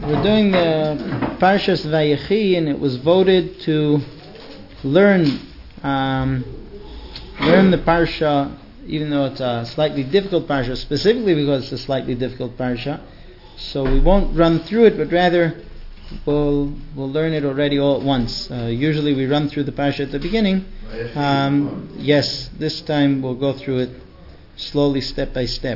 We're doing the Parshas Vayechi, and it was voted to learn the Parsha, even though it's a slightly difficult Parsha, specifically because it's a slightly difficult Parsha. So we won't run through it, but rather we'll learn it already all at once. Usually we run through the Parsha at the beginning. Yes, this time we'll go through it slowly, step by step.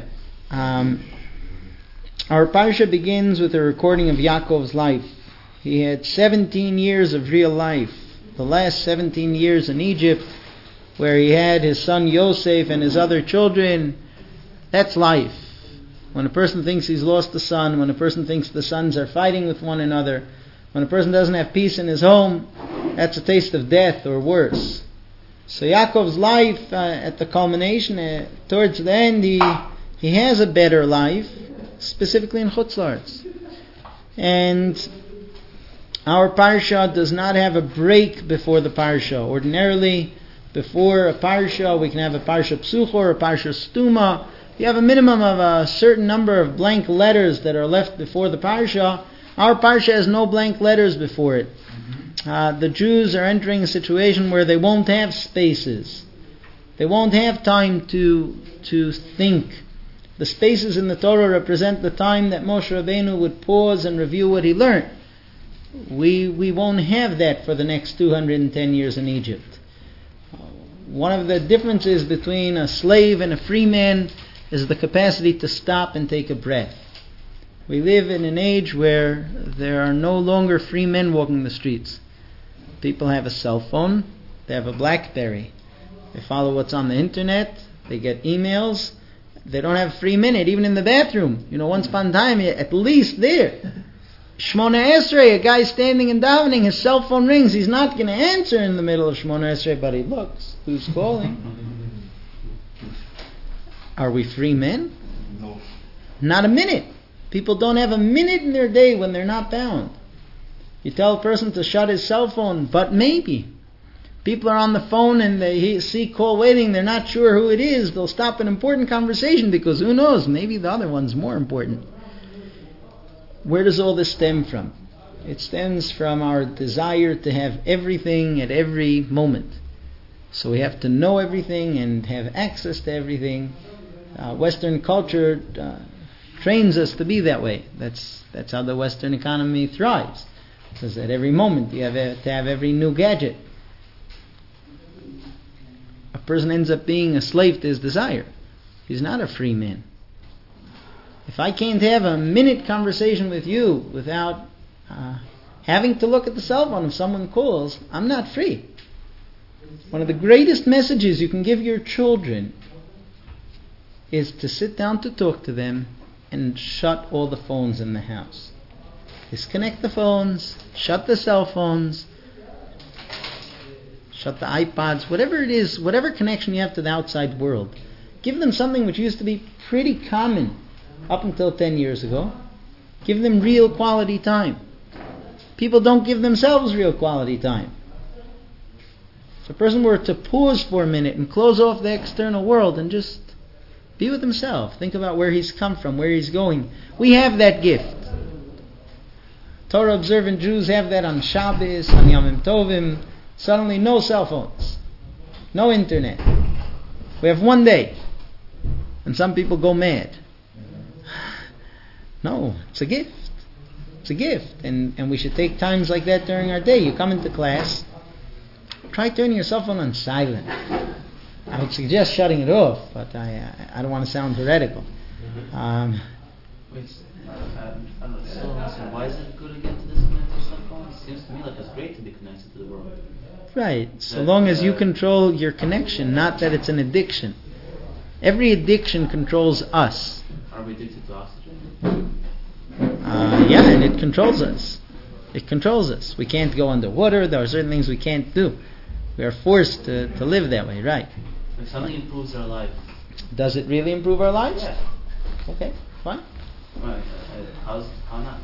Our Parsha begins with a recording of Yaakov's life. He had 17 years of real life. The last 17 years in Egypt, where he had his son Yosef and his other children, that's life. When a person thinks he's lost a son, when a person thinks the sons are fighting with one another, when a person doesn't have peace in his home, that's a taste of death or worse. So Yaakov's life, at the culmination, towards the end, he has a better life, specifically in Chutz La'aretz. And our Parsha does not have a break before the Parsha. Ordinarily, before a Parsha, we can have a Parsha Psucha or a Parsha Stuma. You have a minimum of a certain number of blank letters that are left before the Parsha. Our Parsha has no blank letters before it. The Jews are entering a situation where they won't have spaces. They won't have time to think. The spaces in the Torah represent the time that Moshe Rabbeinu would pause and review what he learned. We won't have that for the next 210 years in Egypt. One of the differences between a slave and a free man is the capacity to stop and take a breath. We live in an age where there are no longer free men walking the streets. People have a cell phone, they have a BlackBerry. They follow what's on the internet, they get emails. They don't have a free minute, even in the bathroom. Once upon a time, at least there. Shmona Esrei, a guy standing and davening, his cell phone rings. He's not going to answer in the middle of Shmona Esrei, but he looks. Who's calling? Are we free men? No. Not a minute. People don't have a minute in their day when they're not bound. You tell a person to shut his cell phone, but maybe. People are on the phone and they see call waiting, they're not sure who it is. They'll stop an important conversation because who knows, maybe the other one's more important. Where does all this stem from? It stems from our desire to have everything at every moment. So we have to know everything and have access to everything. Western culture trains us to be that way. That's how the Western economy thrives. Because at every moment you have to have every new gadget. A person ends up being a slave to his desire. He's not a free man. If I can't have a minute conversation with you without having to look at the cell phone if someone calls, I'm not free. One of the greatest messages you can give your children is to sit down to talk to them and shut all the phones in the house. Disconnect the phones, shut the cell phones, shut the iPods, whatever it is, whatever connection you have to the outside world. Give them something which used to be pretty common up until 10 years ago. Give them real quality time. People don't give themselves real quality time. If a person were to pause for a minute and close off the external world and just be with himself, think about where he's come from, where he's going. We have that gift. Torah observant Jews have that on Shabbos, on Yom Tovim. Suddenly no cell phones, no internet. We have one day. And some people go mad. No, it's a gift. It's a gift. And we should take times like that during our day. You come into class, try turning your cell phone on silent. I would suggest shutting it off, but I don't want to sound heretical. So why is it good again to disconnect your cell phone? It seems to me like it's great to be connected to the world. Right, so long as you control your connection, not that it's an addiction. Every addiction controls us. Are we addicted to oxygen? Yeah, and it controls us. It controls us. We can't go underwater. There are certain things we can't do. We are forced to live that way, right? If something improves our life. Does it really improve our lives? Yeah. Okay, fine. Right. How not?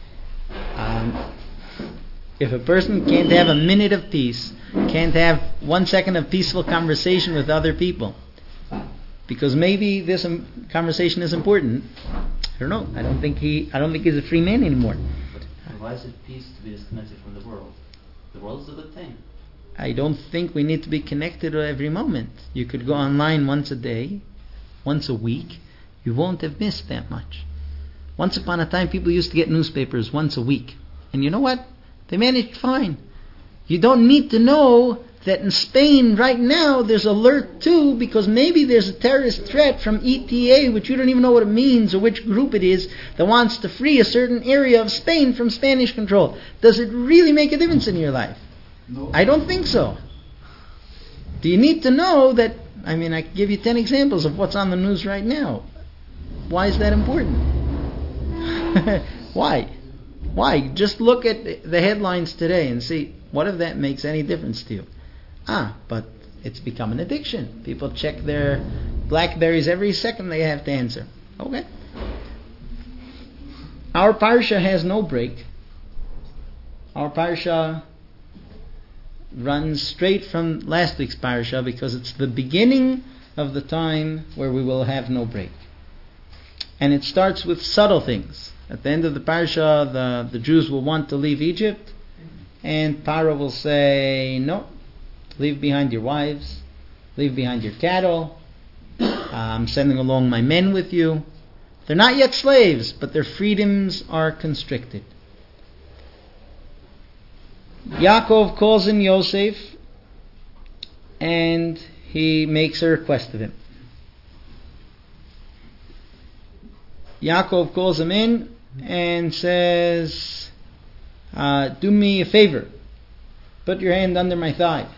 If a person can't have a minute of peace, can't have 1 second of peaceful conversation with other people, because maybe this conversation is important, I don't know. I don't think he's a free man anymore. Why is it peace to be disconnected from the world? The world is a good thing. I don't think we need to be connected every moment. You could go online once a day, once a week. You won't have missed that much. Once upon a time, people used to get newspapers once a week. And you know what? They managed fine. You don't need to know that in Spain right now there's alert too, because maybe there's a terrorist threat from ETA, which you don't even know what it means or which group it is, that wants to free a certain area of Spain from Spanish control. Does it really make a difference in your life? No. I don't think so. Do you need to know that? I mean, I can give you 10 examples of what's on the news right now. Why is that important? Why? Why? Just look at the headlines today and see, what if that makes any difference to you? But it's become an addiction. People check their Blackberries every second they have to answer. Okay. Our parsha has no break. Our parsha runs straight from last week's parsha because it's the beginning of the time where we will have no break. And it starts with subtle things. At the end of the parsha, the Jews will want to leave Egypt, and Paro will say, no, leave behind your wives, leave behind your cattle, I'm sending along my men with you. They're not yet slaves, but their freedoms are constricted. Yaakov calls in Yosef, and he makes a request of him. Yaakov calls him in and says, do me a favor. Put your hand under my thigh.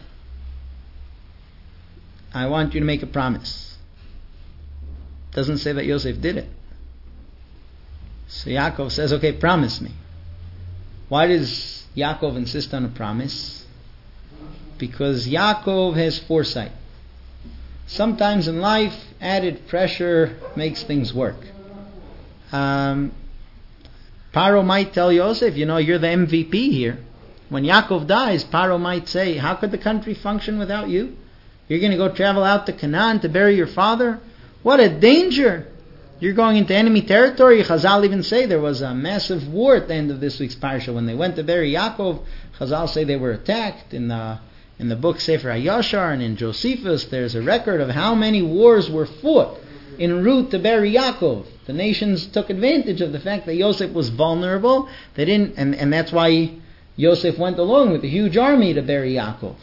I want you to make a promise. Doesn't say that Yosef did it. So Yaakov says, okay, promise me. Why does Yaakov insist on a promise? Because Yaakov has foresight. Sometimes in life, added pressure makes things work. Paro might tell Yosef, you're the MVP here. When Yaakov dies, Paro might say, how could the country function without you? You're going to go travel out to Canaan to bury your father? What a danger! You're going into enemy territory. Chazal even say there was a massive war at the end of this week's parsha. When they went to bury Yaakov, Chazal say they were attacked. In the book Sefer HaYashar and in Josephus, there's a record of how many wars were fought en route to bury Yaakov. The nations took advantage of the fact that Yosef was vulnerable. They didn't, and that's why Yosef went along with a huge army to bury Yaakov.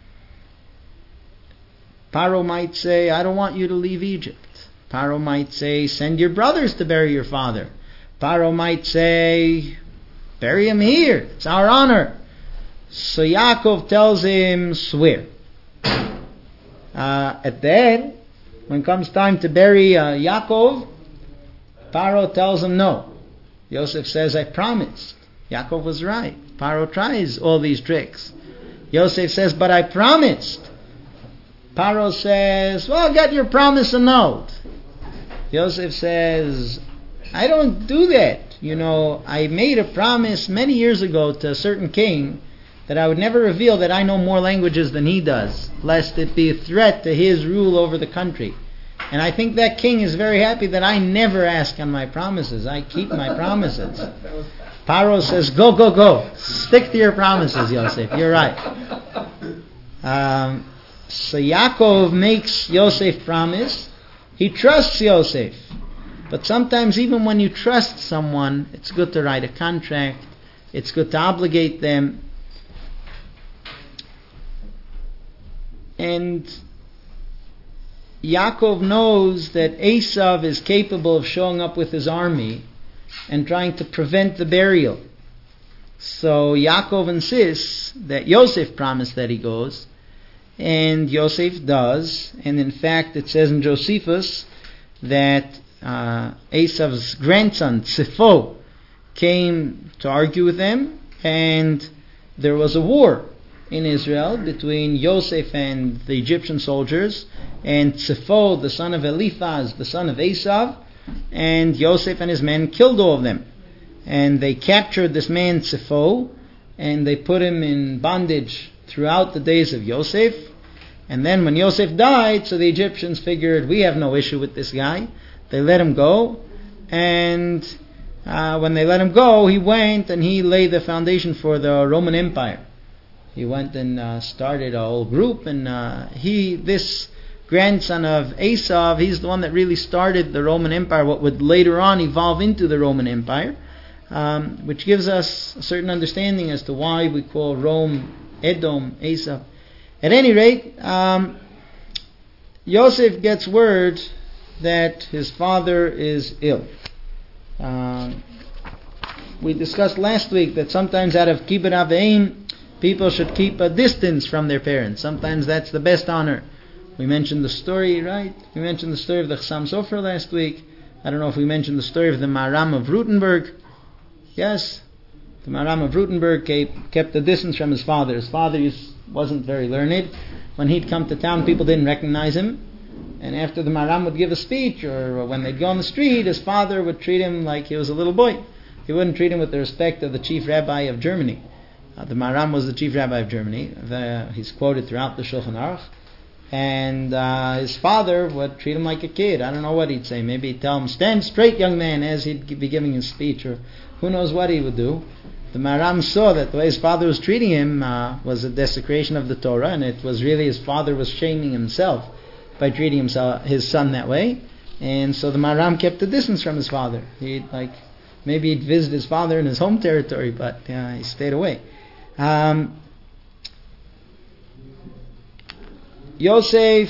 Paro might say, I don't want you to leave Egypt. Paro might say, send your brothers to bury your father. Paro might say, bury him here. It's our honor. So Yaakov tells him, swear. At the end, when it comes time to bury Yaakov, Paro tells him no. Yosef says, I promised. Yaakov was right. Paro tries all these tricks. Yosef says, but I promised. Paro says, well, get your promise annulled. Yosef says, I don't do that. I made a promise many years ago to a certain king that I would never reveal that I know more languages than he does, lest it be a threat to his rule over the country. And I think that king is very happy that I never ask on my promises. I keep my promises. Paro says, go. Stick to your promises, Yosef. You're right. So Yaakov makes Yosef promise. He trusts Yosef. But sometimes even when you trust someone, it's good to write a contract. It's good to obligate them. And Yaakov knows that Esav is capable of showing up with his army and trying to prevent the burial. So Yaakov insists that Yosef promised that he goes. And Yosef does. And in fact, it says in Josephus that Esav's grandson, Tzipho, came to argue with them. And there was a war in Israel between Yosef and the Egyptian soldiers. And Tzipho, the son of Eliphaz, the son of Esav. And Yosef and his men killed all of them. And they captured this man Tzipho. And they put him in bondage throughout the days of Yosef. And then when Yosef died, so the Egyptians figured, we have no issue with this guy. They let him go. And when they let him go, he went and he laid the foundation for the Roman Empire. He went and started a whole group, and this grandson of Esav, he's the one that really started the Roman Empire, what would later on evolve into the Roman Empire, which gives us a certain understanding as to why we call Rome Edom, Esav. At any rate, Yosef gets word that his father is ill. We discussed last week that sometimes out of kibbud aveim, people should keep a distance from their parents. Sometimes that's the best honor. We mentioned the story, right? We mentioned the story of the Chassam Sofer last week. I don't know if we mentioned the story of the Maharam of Rutenberg. Yes, the Maharam of Rutenberg kept a distance from his father. His father wasn't very learned. When he'd come to town, people didn't recognize him. And after the Maharam would give a speech, or when they'd go on the street, his father would treat him like he was a little boy. He wouldn't treat him with the respect of the chief rabbi of Germany. The Maharam was the chief rabbi of Germany. He's quoted throughout the Shulchan Aruch. And his father would treat him like a kid. I don't know what he'd say. Maybe he'd tell him, "Stand straight, young man," as he'd be giving his speech, or who knows what he would do. The Maharam saw that the way his father was treating him was a desecration of the Torah, and it was really his father was shaming himself by treating his son that way. And so the Maharam kept a distance from his father. Maybe he'd visit his father in his home territory, but he stayed away. Yosef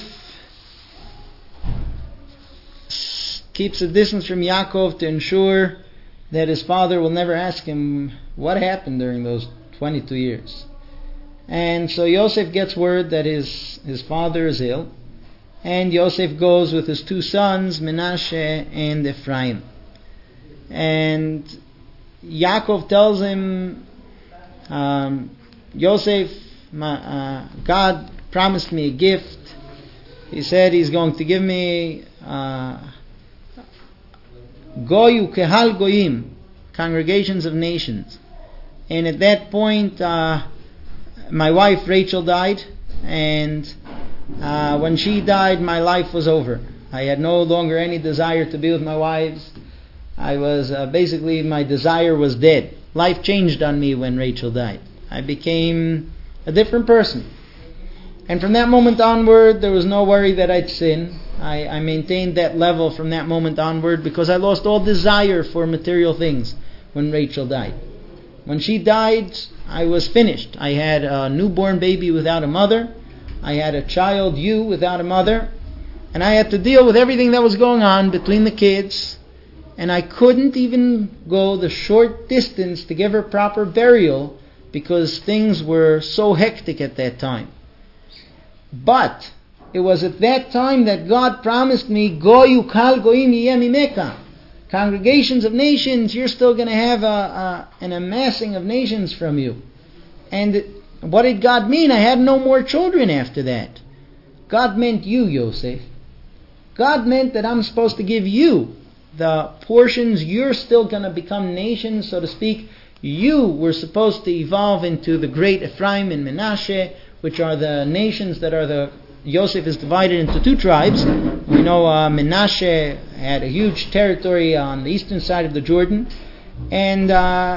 keeps a distance from Yaakov to ensure that his father will never ask him what happened during those 22 years. And so Yosef gets word that his father is ill, and Yosef goes with his two sons, Menashe and Ephraim. And Yaakov tells him, Yosef, God promised me a gift. He said he's going to give me Goyu Kehal Goyim, congregations of nations. And at that point, my wife Rachel died, and when she died, my life was over. I had no longer any desire to be with my wives. I was basically, my desire was dead. Life changed on me when Rachel died. I became a different person. And from that moment onward, there was no worry that I'd sin. I maintained that level from that moment onward because I lost all desire for material things when Rachel died. When she died, I was finished. I had a newborn baby without a mother. I had a child, you, without a mother. And I had to deal with everything that was going on between the kids. And I couldn't even go the short distance to give her proper burial because things were so hectic at that time. But it was at that time that God promised me, Goyu Kal Goyim Yeh Mimeka. Congregations of nations, you're still going to have an amassing of nations from you. And what did God mean? I had no more children after that. God meant you, Yosef. God meant that I'm supposed to give you the portions. You're still going to become nations, so to speak. You were supposed to evolve into the great Ephraim and Menashe, which are the nations that are the... Yosef is divided into two tribes. We know Menashe had a huge territory on the eastern side of the Jordan. And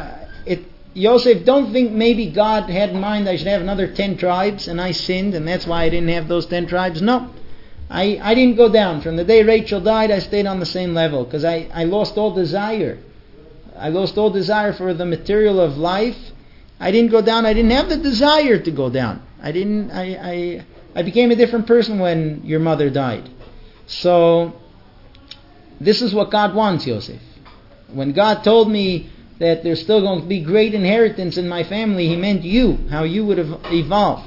Yosef, don't think maybe God had in mind I should have another 10 tribes and I sinned and that's why I didn't have those 10 tribes. No. I didn't go down. From the day Rachel died, I stayed on the same level because I lost all desire. I lost all desire for the material of life. I didn't go down. I didn't have the desire to go down. I became a different person when your mother died. So, this is what God wants, Yosef. When God told me that there's still going to be great inheritance in my family, He meant you, how you would have evolved.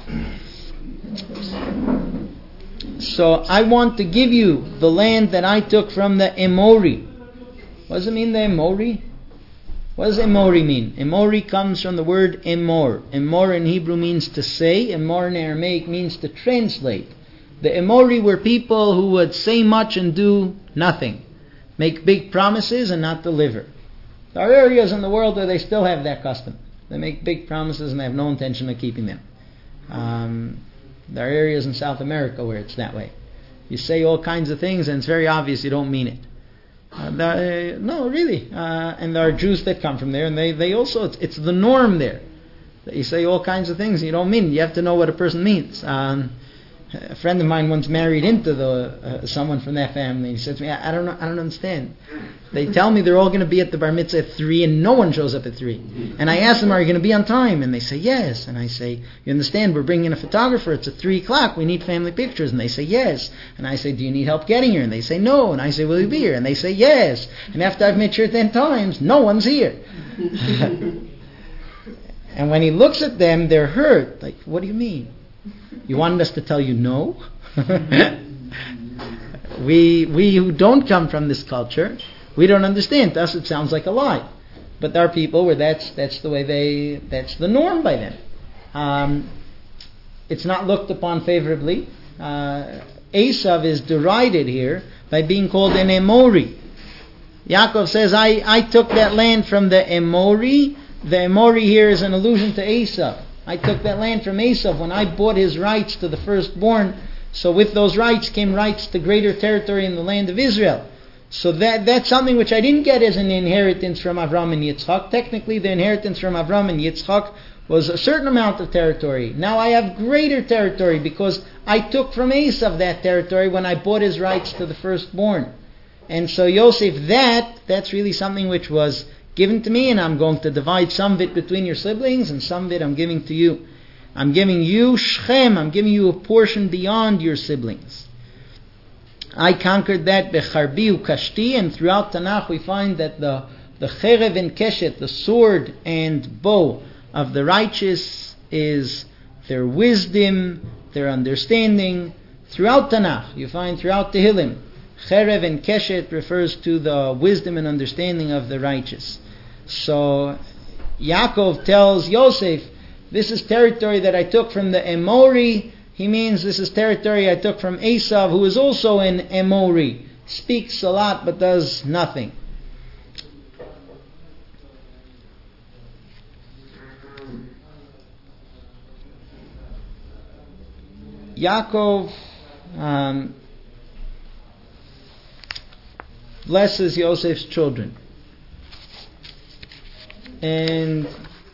So, I want to give you the land that I took from the Emori. What does it mean, the Emori? What does Emori mean? Emori comes from the word Emor. Emor in Hebrew means to say. Emor in Aramaic means to translate. The Emori were people who would say much and do nothing. Make big promises and not deliver. There are areas in the world where they still have that custom. They make big promises and they have no intention of keeping them. There are areas in South America where it's that way. You say all kinds of things and it's very obvious you don't mean it. No, really. And there are Jews that come from there, and they also, it's the norm there. You say all kinds of things you don't mean. You have to know what a person means. A friend of mine once married into someone from that family. He said to me, I don't understand. They tell me they're all going to be at the bar mitzvah at 3 and no one shows up at 3. And I ask them, are you going to be on time? And they say, yes. And I say, you understand, we're bringing a photographer. It's at 3 o'clock. We need family pictures. And they say, yes. And I say, do you need help getting here? And they say, no. And I say, will you be here? And they say, yes. And after I've made sure 10 times, no one's here. And when he looks at them, they're hurt. Like, what do you mean? You wanted us to tell you no? We who don't come from this culture, we don't understand. To us it sounds like a lie. But there are people where that's the way that's the norm by them. It's not looked upon favorably. Esav is derided here by being called an Emori. Yaakov says, I took that land from the Emori. The Emori here is an allusion to Esav. I took that land from Esav when I bought his rights to the firstborn. So with those rights came rights to greater territory in the land of Israel. So that's something which I didn't get as an inheritance from Avram and Yitzchak. Technically, the inheritance from Avram and Yitzchak was a certain amount of territory. Now I have greater territory because I took from Esav that territory when I bought his rights to the firstborn. And so Yosef, that's really something which was given to me, and I'm going to divide some of it between your siblings, and some of it I'm giving to you. I'm giving you Shechem, I'm giving you a portion beyond your siblings. I conquered that Becharbi Ukashti, and throughout Tanakh we find that the Cherev and Keshet, the sword and bow of the righteous, is their wisdom, their understanding. Throughout Tanakh, you find throughout Tehillim, Cherev and Keshet refers to the wisdom and understanding of the righteous. So Yaakov tells Yosef, this is territory that I took from the Emori. He means this is territory I took from Esav, who is also an Emori. Speaks a lot but does nothing. Yaakov blesses Yosef's children. And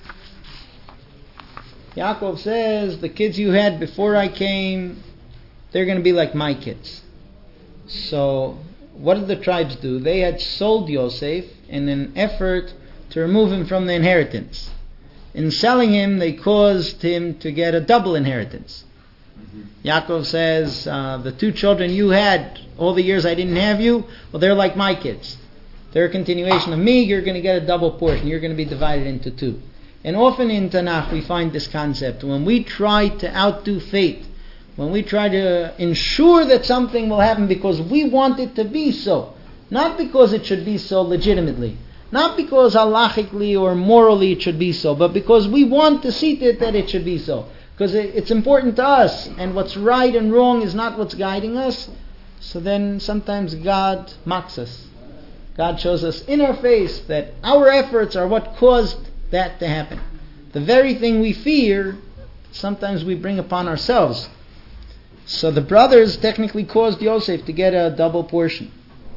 Yaakov says, the kids you had before I came, they're going to be like my kids. So, what did the tribes do? They had sold Yosef in an effort to remove him from the inheritance. In selling him, they caused him to get a double inheritance. Yaakov says, the 2 children you had, all the years I didn't have you, well, they're like my kids. They're a continuation of me. You're going to get a double portion. You're going to be divided into 2. And often in Tanakh we find this concept. When we try to outdo fate, when we try to ensure that something will happen because we want it to be so, not because it should be so legitimately, not because halachically or morally it should be so, but because we want to see that it should be so. Because it's important to us, and what's right and wrong is not what's guiding us. So then sometimes God mocks us. God shows us in our face that our efforts are what caused that to happen. The very thing we fear, sometimes we bring upon ourselves. So the brothers technically caused Yosef to get a double portion.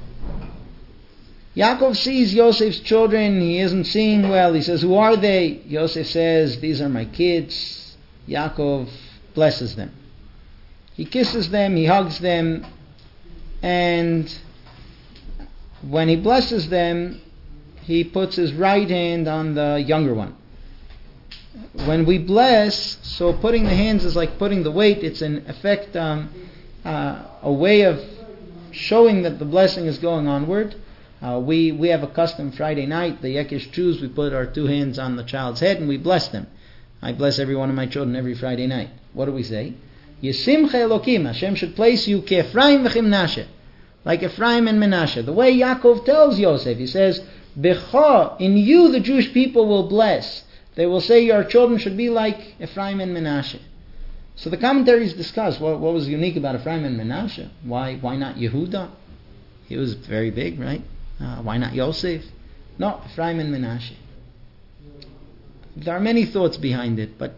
Yaakov sees Yosef's children. He isn't seeing well. He says, who are they? Yosef says, these are my kids. Yaakov blesses them. He kisses them, he hugs them, and when he blesses them, he puts his right hand on the younger one. When we bless, so putting the hands is like putting the weight. It's in effect a way of showing that the blessing is going onward. We have a custom Friday night, the Yekish Jews, we put our 2 hands on the child's head and we bless them. I bless every one of my children every Friday night. What do we say? Yesimcha Elokim, Hashem should place you Ephraim v'Chimnashe, like Ephraim and Menashe. The way Yaakov tells Yosef, he says, Becha, in you the Jewish people will bless. They will say your children should be like Ephraim and Menashe. So the commentaries discuss what was unique about Ephraim and Menashe. Why not Yehuda? He was very big, right? Why not Yosef? No, Ephraim and Menashe. There are many thoughts behind it, but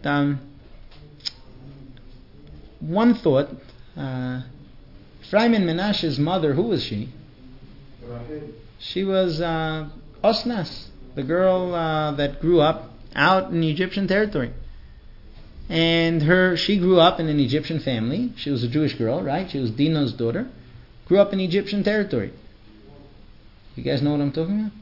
one thought, Ephraim and Menashe's mother, who was she? She was Osnas, the girl that grew up out in Egyptian territory. And she grew up in an Egyptian family. She was a Jewish girl, right? She was Dinah's daughter. Grew up in Egyptian territory. You guys know what I'm talking about?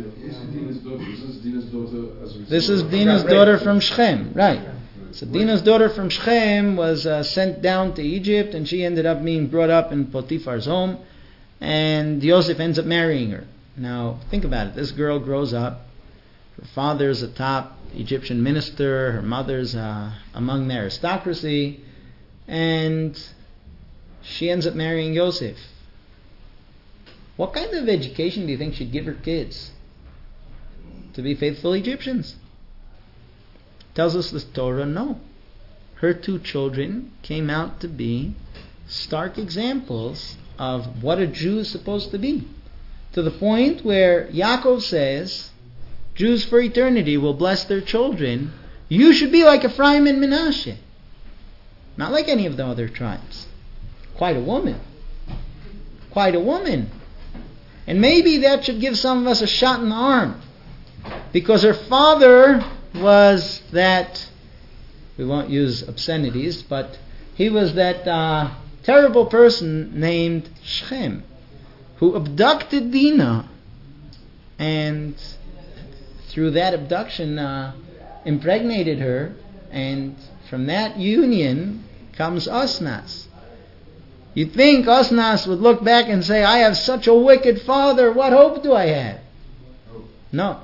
This is Dinah's daughter from Shechem, right? So Dinah's daughter from Shechem was sent down to Egypt, and she ended up being brought up in Potiphar's home, and Yosef ends up marrying her. Now, think about it. This girl grows up. Her father's a top Egyptian minister. Her mother's among the aristocracy, and she ends up marrying Yosef. What kind of education do you think she'd give her kids? To be faithful Egyptians. Tells us the Torah, no. Her two children came out to be stark examples of what a Jew is supposed to be. To the point where Yaakov says, Jews for eternity will bless their children. You should be like Ephraim and Menashe. Not like any of the other tribes. Quite a woman. Quite a woman. And maybe that should give some of us a shot in the arm. Because her father was that, we won't use obscenities, but he was that terrible person named Shechem, who abducted Dinah, and through that abduction impregnated her, and from that union comes Osnas. You'd think Osnas would look back and say, I have such a wicked father, what hope do I have? No.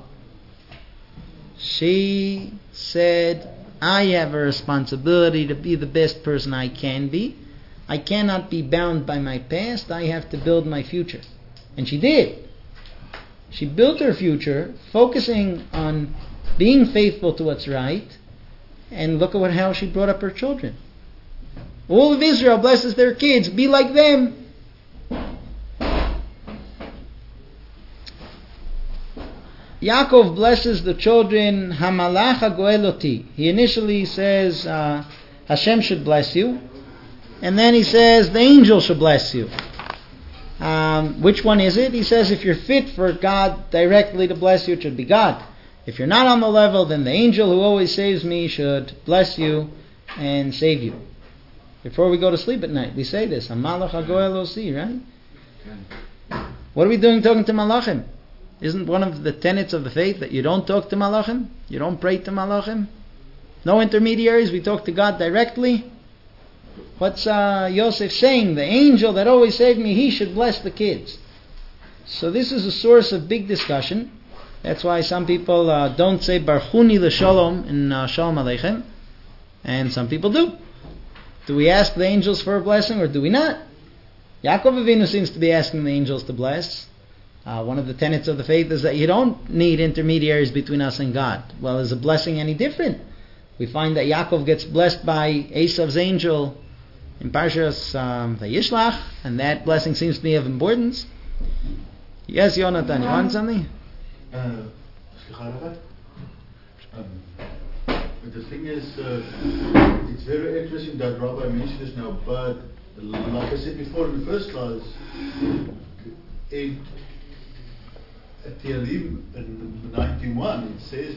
She said, I have a responsibility to be the best person I can be. I cannot be bound by my past. I have to build my future. And she did. She built her future, focusing on being faithful to what's right, and look at how she brought up her children. All of Israel blesses their kids. Be like them. Yaakov blesses the children, Hamalach hagoeloti. He initially says, Hashem should bless you. And then he says, the angel should bless you. Which one is it? He says, if you're fit for God directly to bless you, it should be God. If you're not on the level, then the angel who always saves me should bless you and save you. Before we go to sleep at night, we say this, Hamalach hagoelosi, right? What are we doing talking to Malachim? Isn't one of the tenets of the faith that you don't talk to Malachim? You don't pray to Malachim? No intermediaries, we talk to God directly? What's Yosef saying? The angel that always saved me, he should bless the kids. So this is a source of big discussion. That's why some people don't say Barchuni l'shalom in Shalom Aleichem, and some people do. Do we ask the angels for a blessing or do we not? Yaakov Avinu seems to be asking the angels to bless. One of the tenets of the faith is that you don't need intermediaries between us and God. Well, is a blessing any different? We find that Yaakov gets blessed by Esav's angel in Parshas Vayishlach, and that blessing seems to be of importance. Yes, Yonatan, you want something? The thing is, it's very interesting that Rabbi mentioned this now, but like I said before in the first class, in Tehillim 91, it says,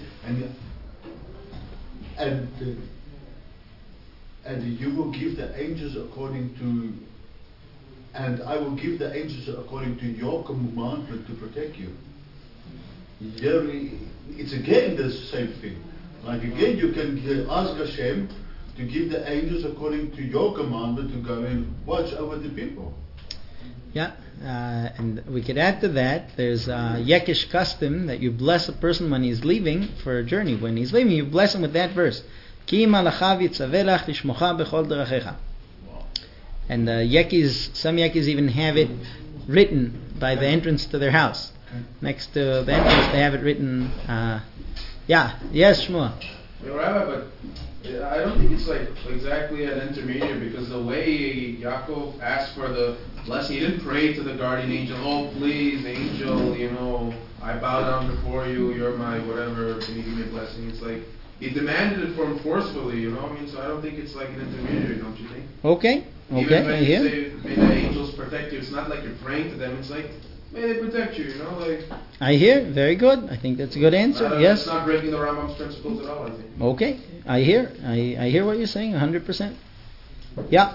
and you will give the angels according to, and I will give the angels according to your commandment to protect you. Here, it's again the same thing. Like again, you can ask Hashem to give the angels according to your commandment to go and watch over the people. Yeah, and we could add to that, there's a Yekish custom that you bless a person when he's leaving for a journey. When he's leaving, you bless him with that verse. Ki malachav yitzavelach lishmocha bechol derachecha. And some Yekis even have it written by the entrance to their house. Next to the entrance, they have it written. Yes, Shmuel. Yeah, Rabbi, but I don't think it's like exactly an intermediary, because the way Yaakov asked for the blessing, he didn't pray to the guardian angel, oh please angel, I bow down before you, you're my whatever, can you give me a blessing? It's like he demanded it from him forcefully, so I don't think it's like an intermediary, don't you think? Okay. Even when you say, may the angels protect you, it's not like you're praying to them, it's like may they protect you, like... I hear. Very good. I think that's a good answer. Yes. It's not breaking the Rambam's principles at all, I think. Okay. I hear. I hear what you're saying, 100%. Yeah.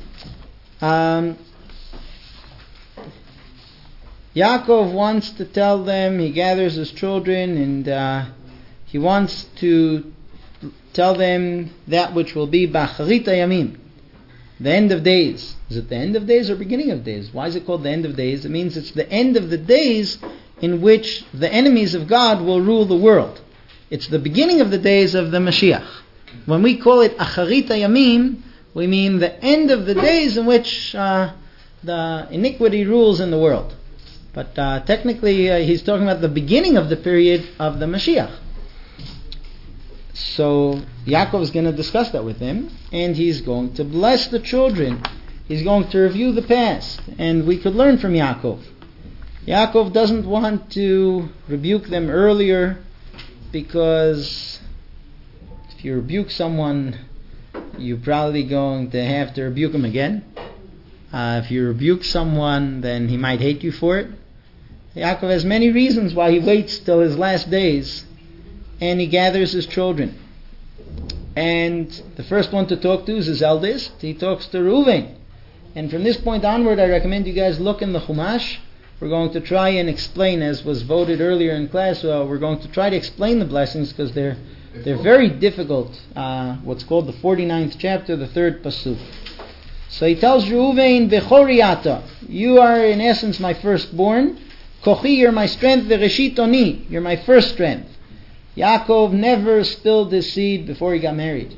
Yaakov wants to tell them, he gathers his children, and he wants to tell them that which will be B'acharit Hayamim, the end of days. Is it the end of days or beginning of days? Why is it called the end of days? It means it's the end of the days in which the enemies of God will rule the world. It's the beginning of the days of the Mashiach. When we call it Acharit Hayamim, we mean the end of the days in which the iniquity rules in the world. But technically, he's talking about the beginning of the period of the Mashiach. So Yaakov is going to discuss that with him, and he's going to bless the children. He's going to review the past, and we could learn from Yaakov. Yaakov doesn't want to rebuke them earlier, because if you rebuke someone, you're probably going to have to rebuke him again. If you rebuke someone, then he might hate you for it. Yaakov has many reasons why he waits till his last days, and he gathers his children. And the first one to talk to is his eldest. He talks to Reuven. And from this point onward, I recommend you guys look in the Chumash. We're going to try and explain, as was voted earlier in class, we're going to try to explain the blessings, because they're very difficult. What's called the 49th chapter, the 3rd pasuk. So he tells Reuven, Bechoriata, you are in essence my firstborn. Kochi, you're my strength. Vereshit oni, you're my first strength. Yaakov never spilled his seed before he got married.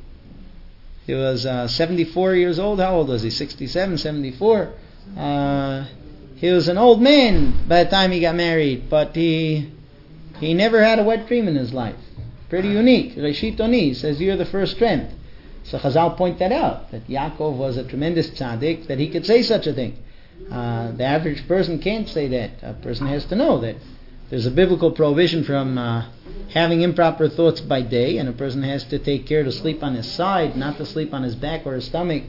He was 74 years old. How old was he? 67, 74. He was an old man by the time he got married, but he never had a wet dream in his life. Pretty unique. Reshit oni says you're the first strength. So Chazal point that out, that Yaakov was a tremendous tzaddik, that he could say such a thing. The average person can't say that. A person has to know that there's a biblical prohibition from having improper thoughts by day, and a person has to take care to sleep on his side, not to sleep on his back or his stomach.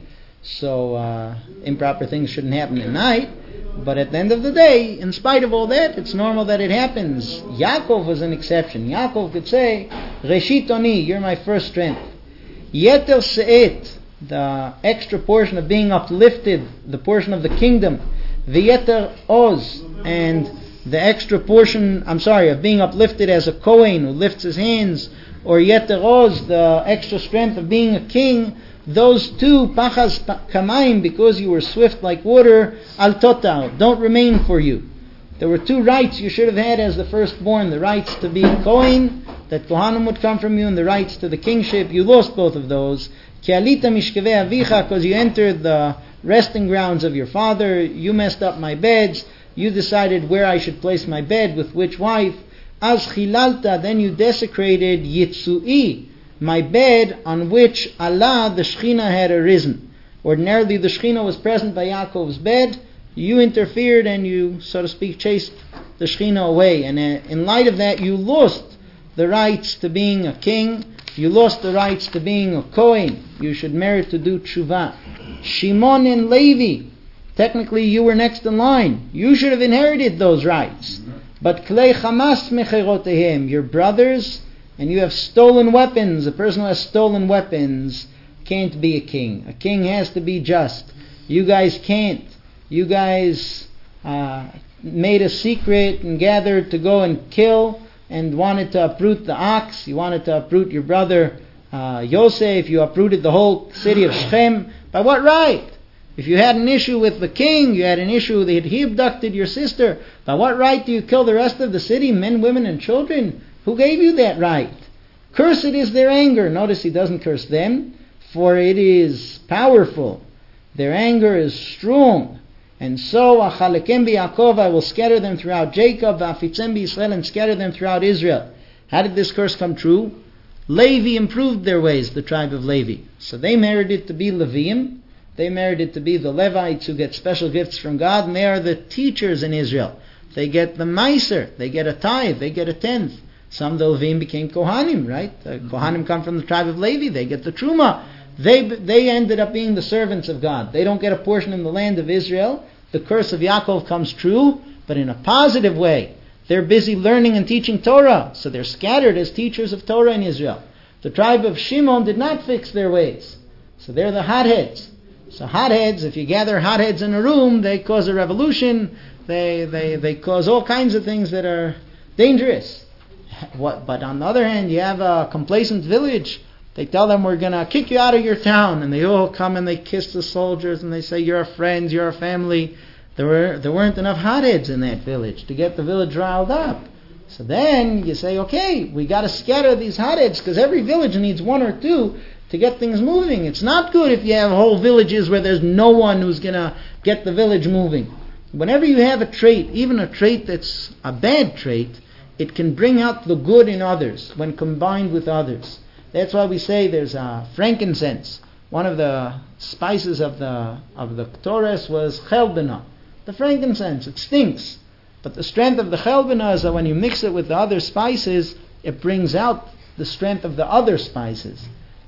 So improper things shouldn't happen at night. But at the end of the day, in spite of all that, it's normal that it happens. Yaakov was an exception. Yaakov could say, Reshit oni, you're my first strength. Yeter se'et, the extra portion of being uplifted, the portion of the kingdom. V'yeter oz, and the extra portion, of being uplifted as a Kohen who lifts his hands, or yeter oz, the extra strength of being a king. Those two, pachas kamaim, because you were swift like water, al totau, don't remain for you. There were two rights you should have had as the firstborn, the rights to be Kohen, that Kohanim would come from you, and the rights to the kingship. You lost both of those. Ki alita mishkevei avicha, because you entered the resting grounds of your father. You messed up my beds. You decided where I should place my bed, with which wife. Az chilalta, then you desecrated Yitzui, my bed on which Allah, the Shechina, had arisen. Ordinarily the Shechina was present by Yaakov's bed. You interfered and you, so to speak, chased the Shechina away. And in light of that, you lost the rights to being a king. You lost the rights to being a Kohen. You should merit to do tshuva. Shimon and Levi, technically you were next in line. You should have inherited those rights. But klei chamas mecherotehem, your brothers, and you have stolen weapons. A person who has stolen weapons can't be a king. A king has to be just. You guys can't. You guys made a secret and gathered to go and kill, and wanted to uproot the ox. You wanted to uproot your brother Yosef. You uprooted the whole city of Shechem. By what right? If you had an issue with the king, you had an issue that he abducted your sister, by what right do you kill the rest of the city, men, women, and children? Who gave you that right? Cursed is their anger. Notice he doesn't curse them, for it is powerful. Their anger is strong. And so, achalekem b'Yaakov, I will scatter them throughout Jacob, v'afitzem b'Yisrael, and scatter them throughout Israel. How did this curse come true? Levi improved their ways, the tribe of Levi. So they merited to be Leviim. They merited to be the Levites who get special gifts from God, and they are the teachers in Israel. They get the Meiser, they get a tithe, they get a tenth. Some of the Leviim became Kohanim, right? The Kohanim come from the tribe of Levi, they get the Truma. They ended up being the servants of God. They don't get a portion in the land of Israel. The curse of Yaakov comes true, but in a positive way. They're busy learning and teaching Torah, so they're scattered as teachers of Torah in Israel. The tribe of Shimon did not fix their ways, so they're the hotheads. So hotheads, if you gather hotheads in a room, they cause a revolution, they cause all kinds of things that are dangerous. But on the other hand, you have a complacent village. They tell them, we're going to kick you out of your town, and they all come and they kiss the soldiers and they say, you're our friends, you're our family. There weren't enough hotheads in that village to get the village riled up. So then you say, okay, we got to scatter these hotheads, because every village needs one or two to get things moving. It's not good if you have whole villages where there's no one who's going to get the village moving. Whenever you have a trait, even a trait that's a bad trait, it can bring out the good in others when combined with others. That's why we say there's frankincense. One of the spices of the Ketores was chelbena. The frankincense, it stinks. But the strength of the chelbena is that when you mix it with the other spices, it brings out the strength of the other spices.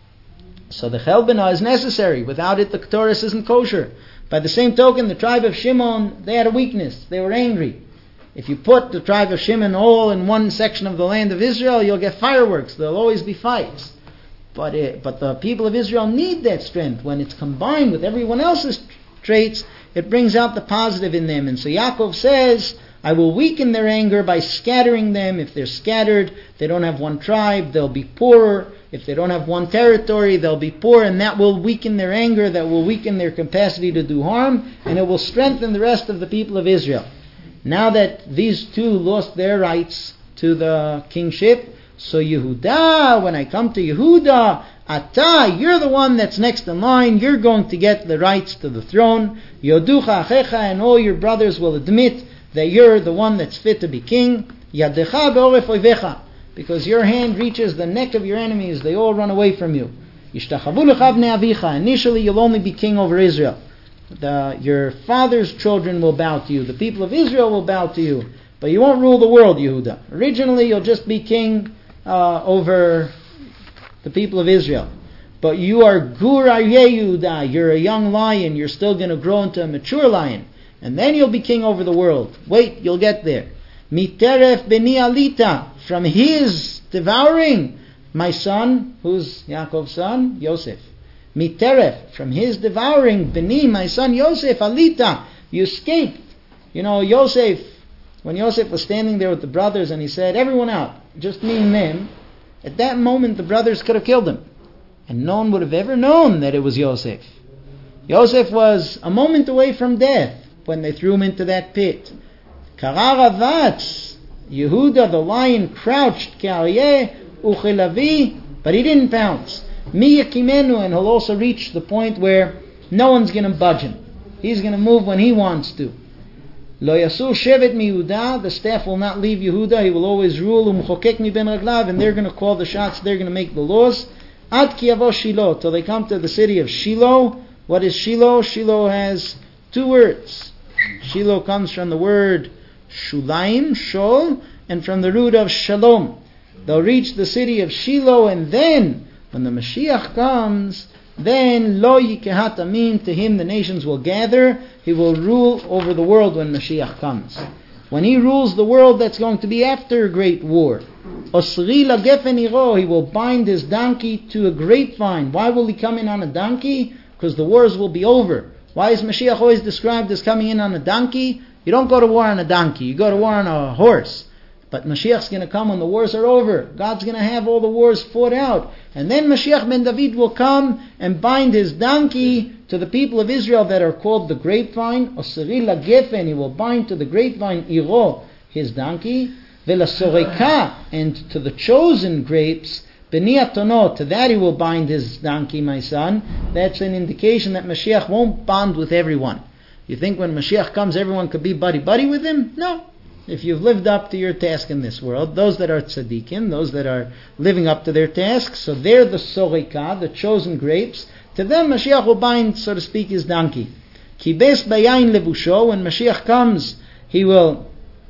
So the chelbena is necessary. Without it, the Ketores isn't kosher. By the same token, the tribe of Shimon, they had a weakness. They were angry. If you put the tribe of Shimon all in one section of the land of Israel, you'll get fireworks. There'll always be fights. But the people of Israel need that strength. When it's combined with everyone else's traits, it brings out the positive in them. And so Yaakov says, I will weaken their anger by scattering them. If they're scattered, they don't have one tribe, they'll be poorer. If they don't have one territory, they'll be poor, and that will weaken their anger, that will weaken their capacity to do harm, and it will strengthen the rest of the people of Israel. Now that these two lost their rights to the kingship, so Yehuda, when I come to Yehuda, Ata, you're the one that's next in line, you're going to get the rights to the throne. Yoducha achecha, and all your brothers will admit that you're the one that's fit to be king. Yadecha be'oref oivecha, because your hand reaches the neck of your enemies, they all run away from you. Yishtachavu lecha bnei avicha, initially you'll only be king over Israel. Your father's children will bow to you, the people of Israel will bow to you, but you won't rule the world, Yehuda. Originally you'll just be king over the people of Israel. But you are Gur Aryeh Yehuda, you're a young lion, you're still going to grow into a mature lion. And then you'll be king over the world. Wait, you'll get there. Miteref beni alita, from his devouring, my son, who's Yaakov's son? Yosef. Miteref, from his devouring, beni, my son Yosef, alita, you escaped. You know, Yosef, when Yosef was standing there with the brothers and he said, everyone out, just me and them, at that moment the brothers could have killed him. And no one would have ever known that it was Yosef. Yosef was a moment away from death when they threw him into that pit. Kararavatz, Yehuda the lion crouched, K'aryeh uchilavi, but he didn't pounce. Mi yakimenu, and he'll also reach the point where no one's going to budge him. He's going to move when he wants to. Lo yasur shevet mi Yehuda, the staff will not leave Yehuda, he will always rule, umchokek mi ben raglav, and they're going to call the shots, they're going to make the laws. Ad ki yavo Shiloh, till they come to the city of Shiloh. What is Shiloh? Shiloh has two words. Shiloh comes from the word shulaim, shol, and from the root of shalom. They'll reach the city of Shiloh, and then, when the Mashiach comes, then lo yikehat amin, to him the nations will gather. He will rule over the world when Mashiach comes. When he rules the world, that's going to be after a great war. Osri lagefen iro, he will bind his donkey to a grapevine. Why will he come in on a donkey? Because the wars will be over. Why is Mashiach always described as coming in on a donkey? You don't go to war on a donkey, you go to war on a horse. But Mashiach's going to come when the wars are over. God's going to have all the wars fought out. And then Mashiach ben David will come and bind his donkey to the people of Israel that are called the grapevine. Osri lagefen, he will bind to the grapevine iro, his donkey. Velasoreka, and to the chosen grapes, beni atonot, to that he will bind his donkey, my son. That's an indication that Mashiach won't bond with everyone. You think when Mashiach comes everyone could be buddy-buddy with him? No. If you've lived up to your task in this world, those that are tzaddikim, those that are living up to their task, so they're the soreka, the chosen grapes, to them Mashiach will bind, so to speak, his donkey. Kibes bayayin levusho, when Mashiach comes, he will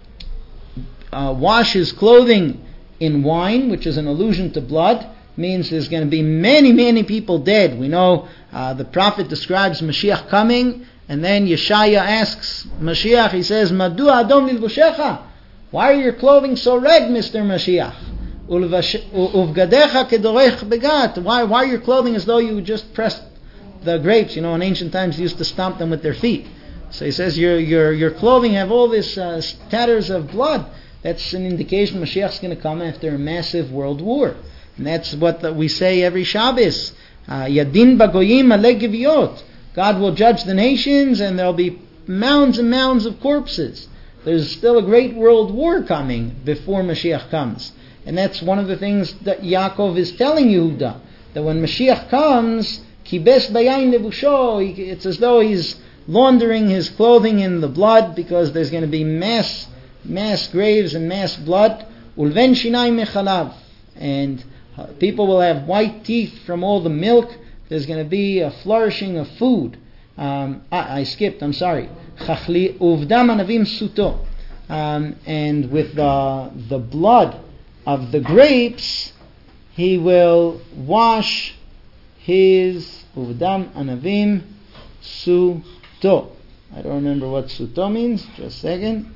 wash his clothing in wine, which is an allusion to blood. Means there's going to be many, many people dead. We know the prophet describes Mashiach coming And then Yeshaya asks Mashiach, he says, Madu Adom Lilbushecha? Why are your clothing so red, Mr. Mashiach? Uvgadecha kedorech begat. Why are your clothing as though you just pressed the grapes? You know, in ancient times they used to stomp them with their feet. So he says, your clothing have all this tatters of blood. That's an indication Mashiach's going to come after a massive world war. And that's what we say every Shabbos. Yadin bagoyim alei geviot. God will judge the nations and there'll be mounds and mounds of corpses. There's still a great world war coming before Mashiach comes. And that's one of the things that Yaakov is telling Yehuda. That when Mashiach comes, kibes bayayin lebusho, it's as though he's laundering his clothing in the blood, because there's going to be mass graves and mass blood. Ulven shinai mechalav. And people will have white teeth from all the milk. There's going to be a flourishing of food. I skipped, I'm sorry. Uvdam anavim suto. And with the blood of the grapes, he will wash his uvdam anavim suto. I don't remember what suto means. Just a second.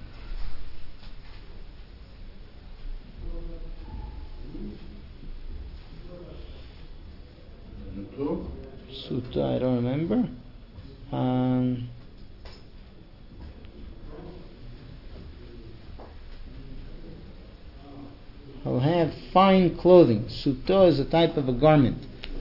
Sutta, I don't remember. He'll have fine clothing. Sutta is a type of a garment.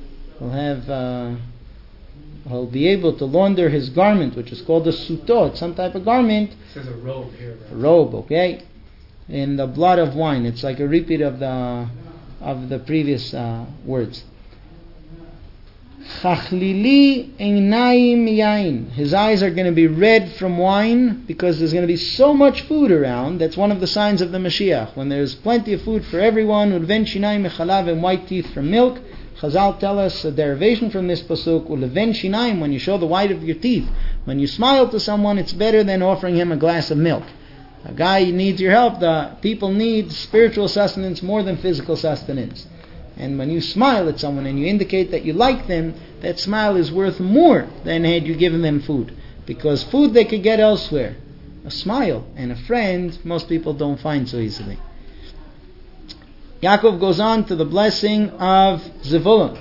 He'll be able to launder his garment, which is called a sutta. It's some type of garment. It says a robe here. Right? A robe, okay? In the blood of wine. It's like a repeat of the previous words. Chachlili einayim yain. His eyes are going to be red from wine, because there's going to be so much food around. That's one of the signs of the Mashiach. When there's plenty of food for everyone, ulven shinayim mechalav, and white teeth from milk. Chazal tell us a derivation from this pasuk, ulven shinayim, when you show the white of your teeth. When you smile to someone, it's better than offering him a glass of milk. A guy needs your help. The people need spiritual sustenance more than physical sustenance. And when you smile at someone and you indicate that you like them, that smile is worth more than had you given them food. Because food they could get elsewhere. A smile and a friend, most people don't find so easily. Yaakov goes on to the blessing of Zevulun.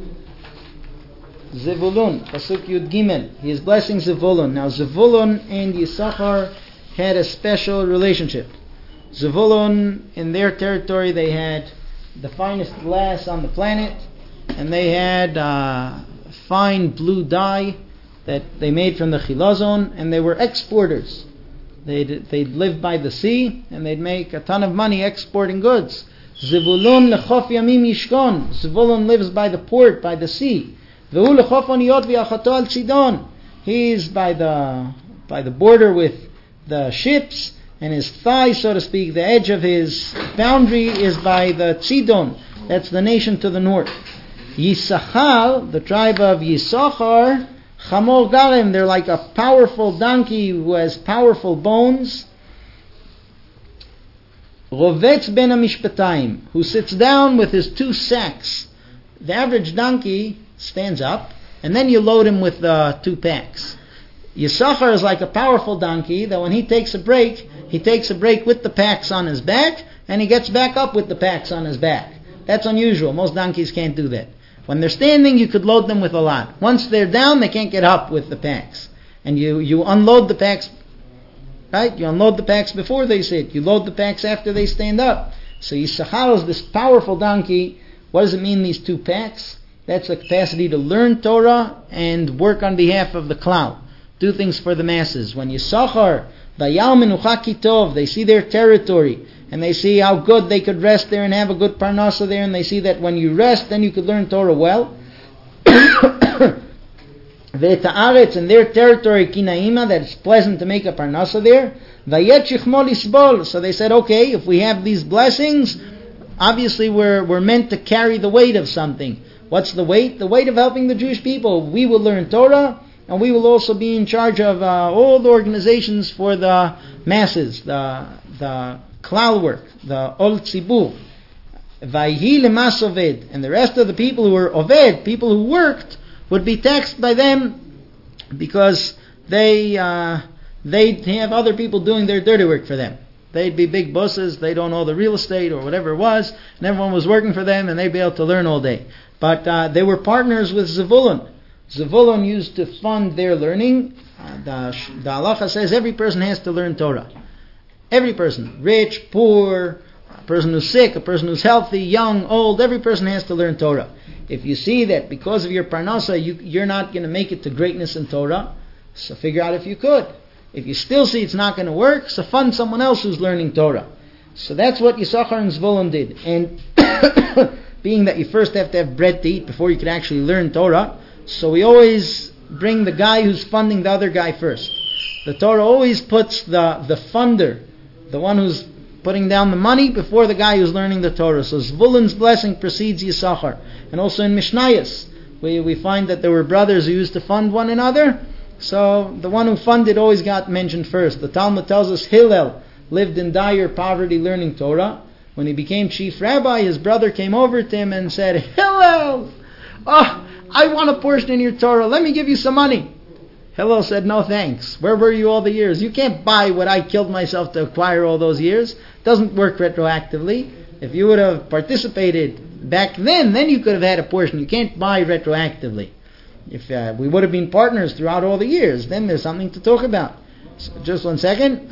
Zevulun, Pasuk Yud Gimel. He is blessing Zevulun. Now Zevulun and Yisachar had a special relationship. Zevulun, in their territory, they had the finest glass on the planet, and they had fine blue dye that they made from the chilazon, and they were exporters. They'd live by the sea, and they'd make a ton of money exporting goods. Zevulun lechof yamim yishkon. Zevulun lives by the port, by the sea. Vehu lechof oniyot v'achato al tzidon. He's by the border with the ships, and his thigh, so to speak, the edge of his boundary is by the Tzidon. That's the nation to the north. Yisachar, the tribe of Yisachar, Chamor Galem, they're like a powerful donkey who has powerful bones. Rovetz ben HaMishpatayim, who sits down with his two sacks. The average donkey stands up, and then you load him with the two packs. Yisachar is like a powerful donkey that when he takes a break with the packs on his back, and he gets back up with the packs on his back. That's unusual. Most donkeys can't do that. When they're standing, you could load them with a lot. Once they're down, they can't get up with the packs. And you unload the packs, right? You unload the packs before they sit. You load the packs after they stand up. So Yisachar is this powerful donkey. What does it mean, these two packs? That's the capacity to learn Torah and work on behalf of the klal. Do things for the masses. When Yisachar, Vayal menucha kitov, they see their territory, and they see how good they could rest there and have a good parnasa there, and they see that when you rest, then you could learn Torah well. Ve'ta'aretz, in their territory, kinaima, that it's pleasant to make a parnasa there. Vayet shichmo lisbol, so they said, okay, if we have these blessings, obviously we're meant to carry the weight of something. What's the weight? The weight of helping the Jewish people. We will learn Torah, and we will also be in charge of all the organizations for the masses, the klal work, the ol tzibur. Vayhi lemas oved, and the rest of the people who were oved, people who worked, would be taxed by them, because they'd have other people doing their dirty work for them. They'd be big bosses, they'd own all the real estate or whatever it was, and everyone was working for them, and they'd be able to learn all day. But they were partners with Zevulun. Zevulun used to fund their learning. The halacha says every person has to learn Torah. Every person, rich, poor, a person who's sick, a person who's healthy, young, old, every person has to learn Torah. If you see that because of your parnasa you're not going to make it to greatness in Torah, so figure out if you could. If you still see it's not going to work, so fund someone else who's learning Torah. So that's what Yisachar and Zvulun did. And being that you first have to have bread to eat before you can actually learn Torah, so we always bring the guy who's funding the other guy first. The Torah always puts the funder, the one who's putting down the money, before the guy who's learning the Torah. So Zvulun's blessing precedes Yisachar. And also in Mishnayos, we find that there were brothers who used to fund one another. So the one who funded always got mentioned first. The Talmud tells us Hillel lived in dire poverty learning Torah. When he became chief rabbi, his brother came over to him and said, Hillel, I want a portion in your Torah. Let me give you some money. Hillel said, no thanks. Where were you all the years? You can't buy what I killed myself to acquire all those years. It doesn't work retroactively. If you would have participated back then you could have had a portion. You can't buy retroactively. If we would have been partners throughout all the years, then there's something to talk about. So just one second.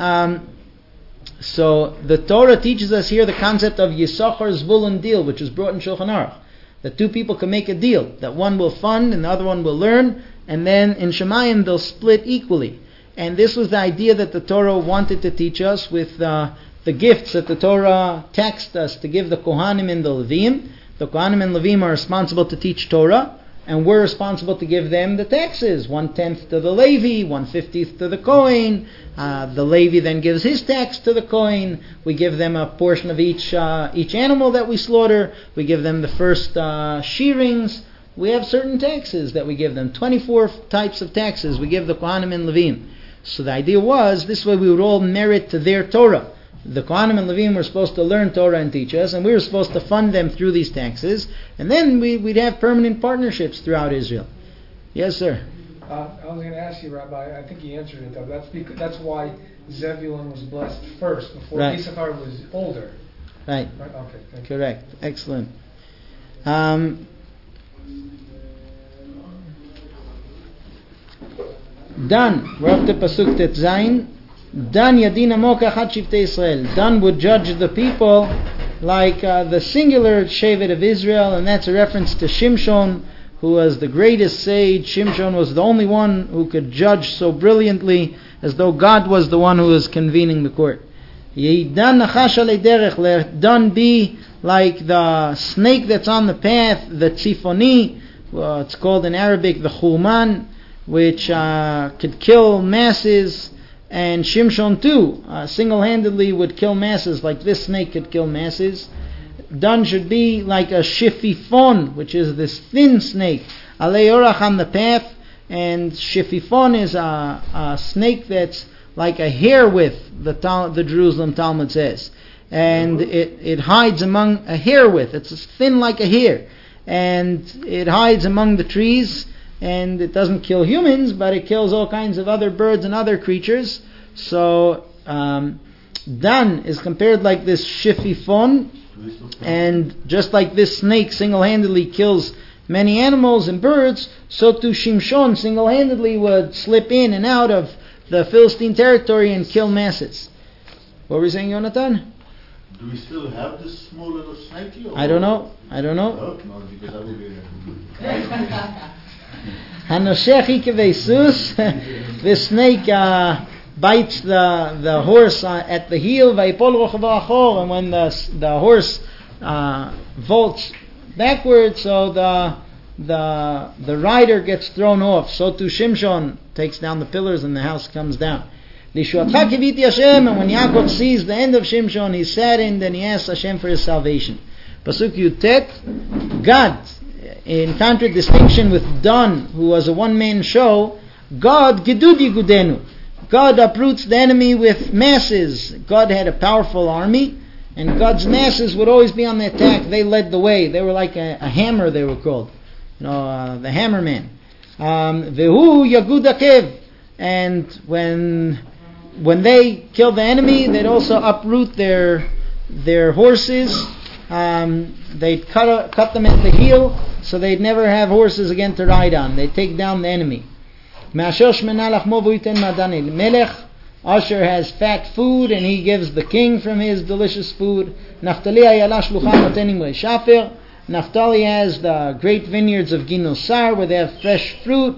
So the Torah teaches us here the concept of Yisachar Zvulun deal, which is brought in Shulchan Aruch. That two people can make a deal. That one will fund and the other one will learn. And then in Shemayim they'll split equally. And this was the idea that the Torah wanted to teach us with the gifts that the Torah taxed us to give the Kohanim and the Levim. The Kohanim and Levim are responsible to teach Torah. And we're responsible to give them the taxes. 1/10 to the Levi, 1/50 to the Kohen. The Levi then gives his tax to the Kohen. We give them a portion of each animal that we slaughter. We give them the first shearings. We have certain taxes that we give them. 24 types of taxes we give the Kohanim and Levim. So the idea was, this way we would all merit to their Torah. The Kohanim and Levim were supposed to learn Torah and teach us, and we were supposed to fund them through these taxes, and then we'd have permanent partnerships throughout Israel. Yes, sir? I was going to ask you, Rabbi, I think you answered it, though. That's why Zebulun was blessed first, before Right. Issachar was older. Right. Okay, thank you. Correct. Excellent. Dan, we're up to Pasuk Tet Zayin. Dan Yadin Amoka Chad Shivtei Israel. Dan would judge the people like the singular Shevet of Israel, and that's a reference to Shimshon, who was the greatest sage. Shimshon was the only one who could judge so brilliantly, as though God was the one who was convening the court. Dan Nachash Alei Derech, let Dan be like the snake that's on the path, the Tzifoni, it's called in Arabic the Chuman, which could kill masses. And Shimshon too, single-handedly would kill masses, like this snake could kill masses. Dan should be like a shififon, which is this thin snake, alei orach, on the path. And shififon is a snake that's like a hair width, the Jerusalem Talmud says. And it hides among a hair width. It's thin like a hair. And it hides among the trees. And it doesn't kill humans, but it kills all kinds of other birds and other creatures. So Dan is compared like this shififon, and just like this snake single-handedly kills many animals and birds, so too Shimshon single-handedly would slip in and out of the Philistine territory and kill masses. What were we saying, Yonatan? Do we still have this small little snake here? I don't know. No, because I will be Hanoshechi keveisus. This snake bites the horse at the heel, vayipol rochavo achor, and when the horse vaults backwards, so the rider gets thrown off. So too Shimshon takes down the pillars and the house comes down. Lishuatcha kiviti Hashem, and when Yaakov sees the end of Shimshon, he's saddened and he asks Hashem for his salvation. Pasuk Yutet, God, in contradistinction with Dan, who was a one-man show, God Gedud Yigudenu. God uproots the enemy with masses. God had a powerful army, and God's masses would always be on the attack. They led the way. They were like a hammer, they were called. The hammer man. Vehu Yagud Akev. and when they kill the enemy, they'd also uproot their horses. They'd cut them at the heel, so they'd never have horses again to ride on. They'd take down the enemy. Asher has fat food, and he gives the king from his delicious food. Naphtali has the great vineyards of Ginosar, where they have fresh fruit.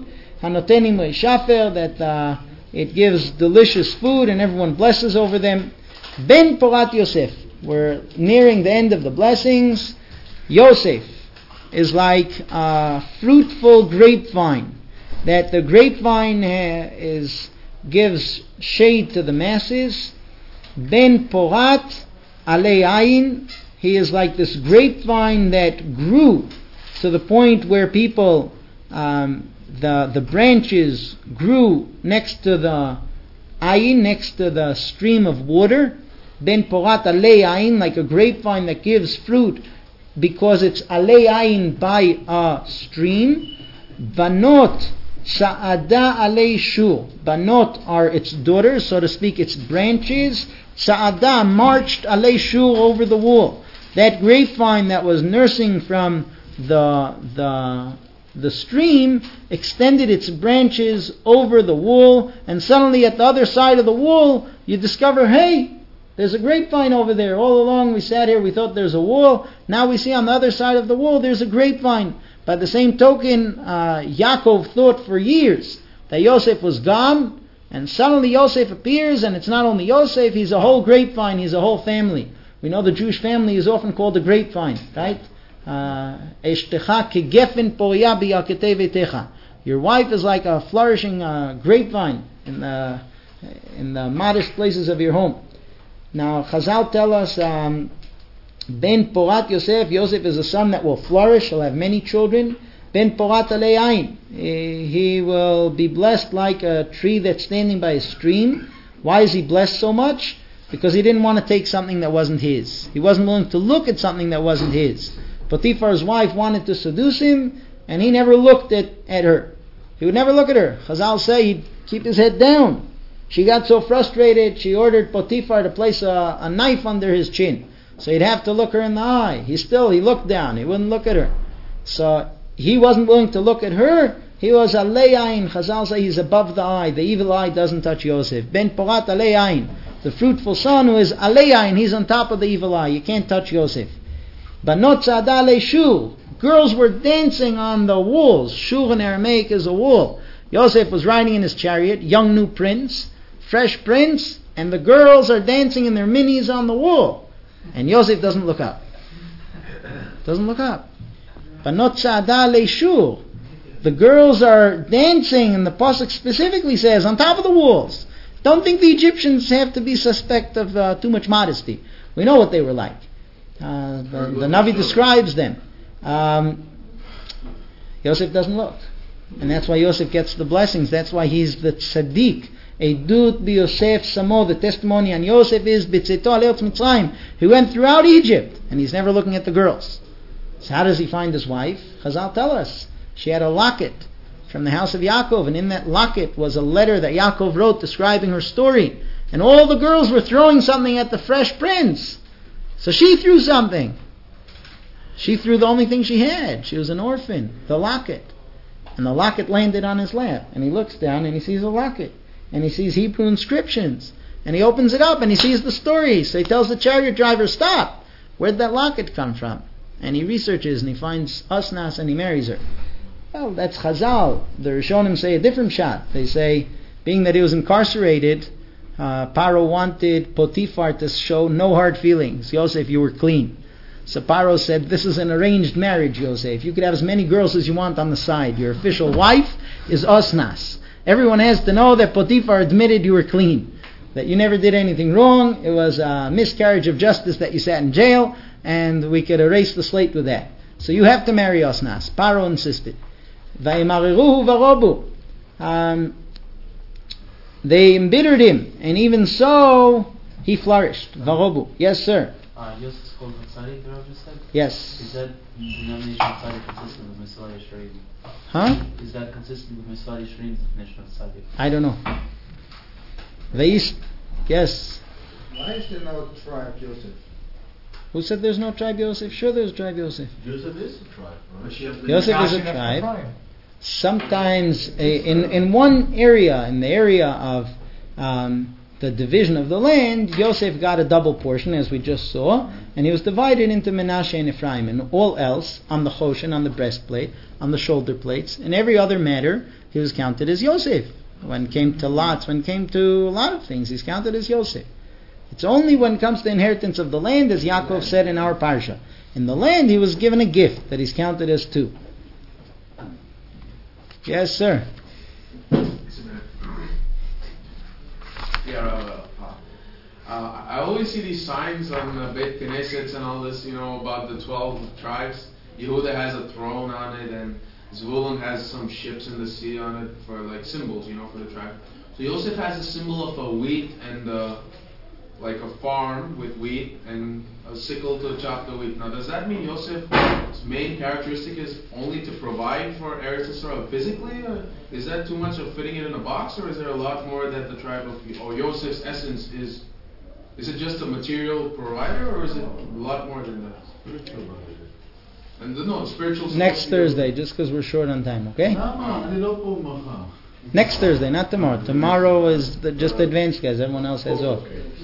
That it gives delicious food, and everyone blesses over them. Ben Porat Yosef, we're nearing the end of the blessings. Yosef is like a fruitful grapevine, that the grapevine gives shade to the masses. Ben Porat Alei Ayin, he is like this grapevine that grew to the point where people, the branches grew next to the ayin, next to the stream of water. Ben Porat Alei Ayin, like a grapevine that gives fruit because it's Alei Ayin, by a stream. Banot Sa'ada Alei Shur. Banot are its daughters, so to speak, its branches. Sa'ada marched Alei Shur, over the wall. That grapevine that was nursing from the stream extended its branches over the wall, and suddenly at the other side of the wall you discover, hey, there's a grapevine over there. All along we sat here, we thought there's a wall. Now we see on the other side of the wall there's a grapevine. By the same token, Yaakov thought for years that Yosef was gone, and suddenly Yosef appears, and it's not only Yosef, he's a whole grapevine, he's a whole family. We know the Jewish family is often called a grapevine, right? Your wife is like a flourishing grapevine in the modest places of your home. Now Chazal tell us, Ben Porat Yosef, Yosef is a son that will flourish, he'll have many children. Ben Porat Alei Ayin, he will be blessed like a tree that's standing by a stream. Why is he blessed so much? Because he didn't want to take something that wasn't his. He wasn't willing to look at something that wasn't his. Potiphar's wife wanted to seduce him, and he never looked at her. He would never look at her. Chazal say he'd keep his head down. She got so frustrated, she ordered Potiphar to place a knife under his chin. So he'd have to look her in the eye. He looked down. He wouldn't look at her. So he wasn't willing to look at her. He was Alei Ayin. Chazal say he's above the eye. The evil eye doesn't touch Yosef. Ben Porat Alei Ayin. The fruitful son who is Alei Ayin, he's on top of the evil eye. You can't touch Yosef. Banot Tzada Alei Shur. Girls were dancing on the walls. Shur in Aramaic is a wall. Yosef was riding in his chariot, young new prince, fresh prince, and the girls are dancing in their minis on the wall. And Yosef doesn't look up. Doesn't look up. Banot Tzada Alei Shur. The girls are dancing, and the pasuk specifically says, on top of the walls. Don't think the Egyptians have to be suspect of too much modesty. We know what they were like. The Navi describes them. Yosef doesn't look. And that's why Yosef gets the blessings. That's why he's the tzaddik. Eidut bi Yosef Samo, the testimony on Yosef is Bitzeto Aleot Mitzrayim. He went throughout Egypt, and he's never looking at the girls. So how does he find his wife? Chazal tell us. She had a locket from the house of Yaakov, and in that locket was a letter that Yaakov wrote describing her story. And all the girls were throwing something at the fresh prince. So she threw something. She threw the only thing she had. She was an orphan. The locket. And the locket landed on his lap. And he looks down and he sees a locket. And he sees Hebrew inscriptions. And he opens it up and he sees the story. So he tells the chariot driver, stop. Where'd that locket come from? And he researches and he finds Asnas and he marries her. Well, that's Chazal. The Rishonim say a different shot. They say, being that he was incarcerated, Paro wanted Potiphar to show no hard feelings. Yosef, you were clean. So Paro said, this is an arranged marriage, Yosef. You could have as many girls as you want on the side. Your official wife is Asnas. Everyone has to know that Potiphar admitted you were clean, that you never did anything wrong. It was a miscarriage of justice that you sat in jail, and we could erase the slate with that. So you have to marry Asnas. Paro insisted. They embittered him, and even so, he flourished. Varobu. Yes, sir. Yosef is called Tzaddik, the Rav just said? Yes. Is that denomination of Tzaddik consistent with Mesilat Yesharim? Huh? Is that consistent with Mesilat Yesharim's definition of Tzaddik? I don't know. Yes. Why is there no tribe Joseph? Who said there's no tribe Yosef? Sure there's tribe Yosef. Joseph is a tribe, right? Yosef is a tribe. Sometimes in one area, in the area of the division of the land, Yosef got a double portion, as we just saw, and he was divided into Menashe and Ephraim. And all else, on the choshen, on the breastplate, on the shoulder plates, in every other matter, he was counted as Yosef. When it came to lots, when it came to a lot of things, he's counted as Yosef. It's only when it comes to inheritance of the land, as Yaakov said in our parsha. In the land, he was given a gift that he's counted as two. Yes, sir. Yeah, I always see these signs on Beit Knesset and all this, about the 12 tribes. Yehuda has a throne on it, and Zvulun has some ships in the sea on it for like symbols, for the tribe. So Yosef has a symbol of a wheat and like a farm with wheat and a sickle to chop the wheat. Now, does that mean Yosef's main characteristic is only to provide for Eretz Yisrael physically? Or is that too much of fitting it in a box, or is there a lot more that the tribe of Yosef's essence is? Is it just a material provider, or is it a lot more than that? And spiritual. Next Thursday, just because we're short on time, okay? Next Thursday, not tomorrow. Tomorrow is just advanced, guys. Everyone else has off.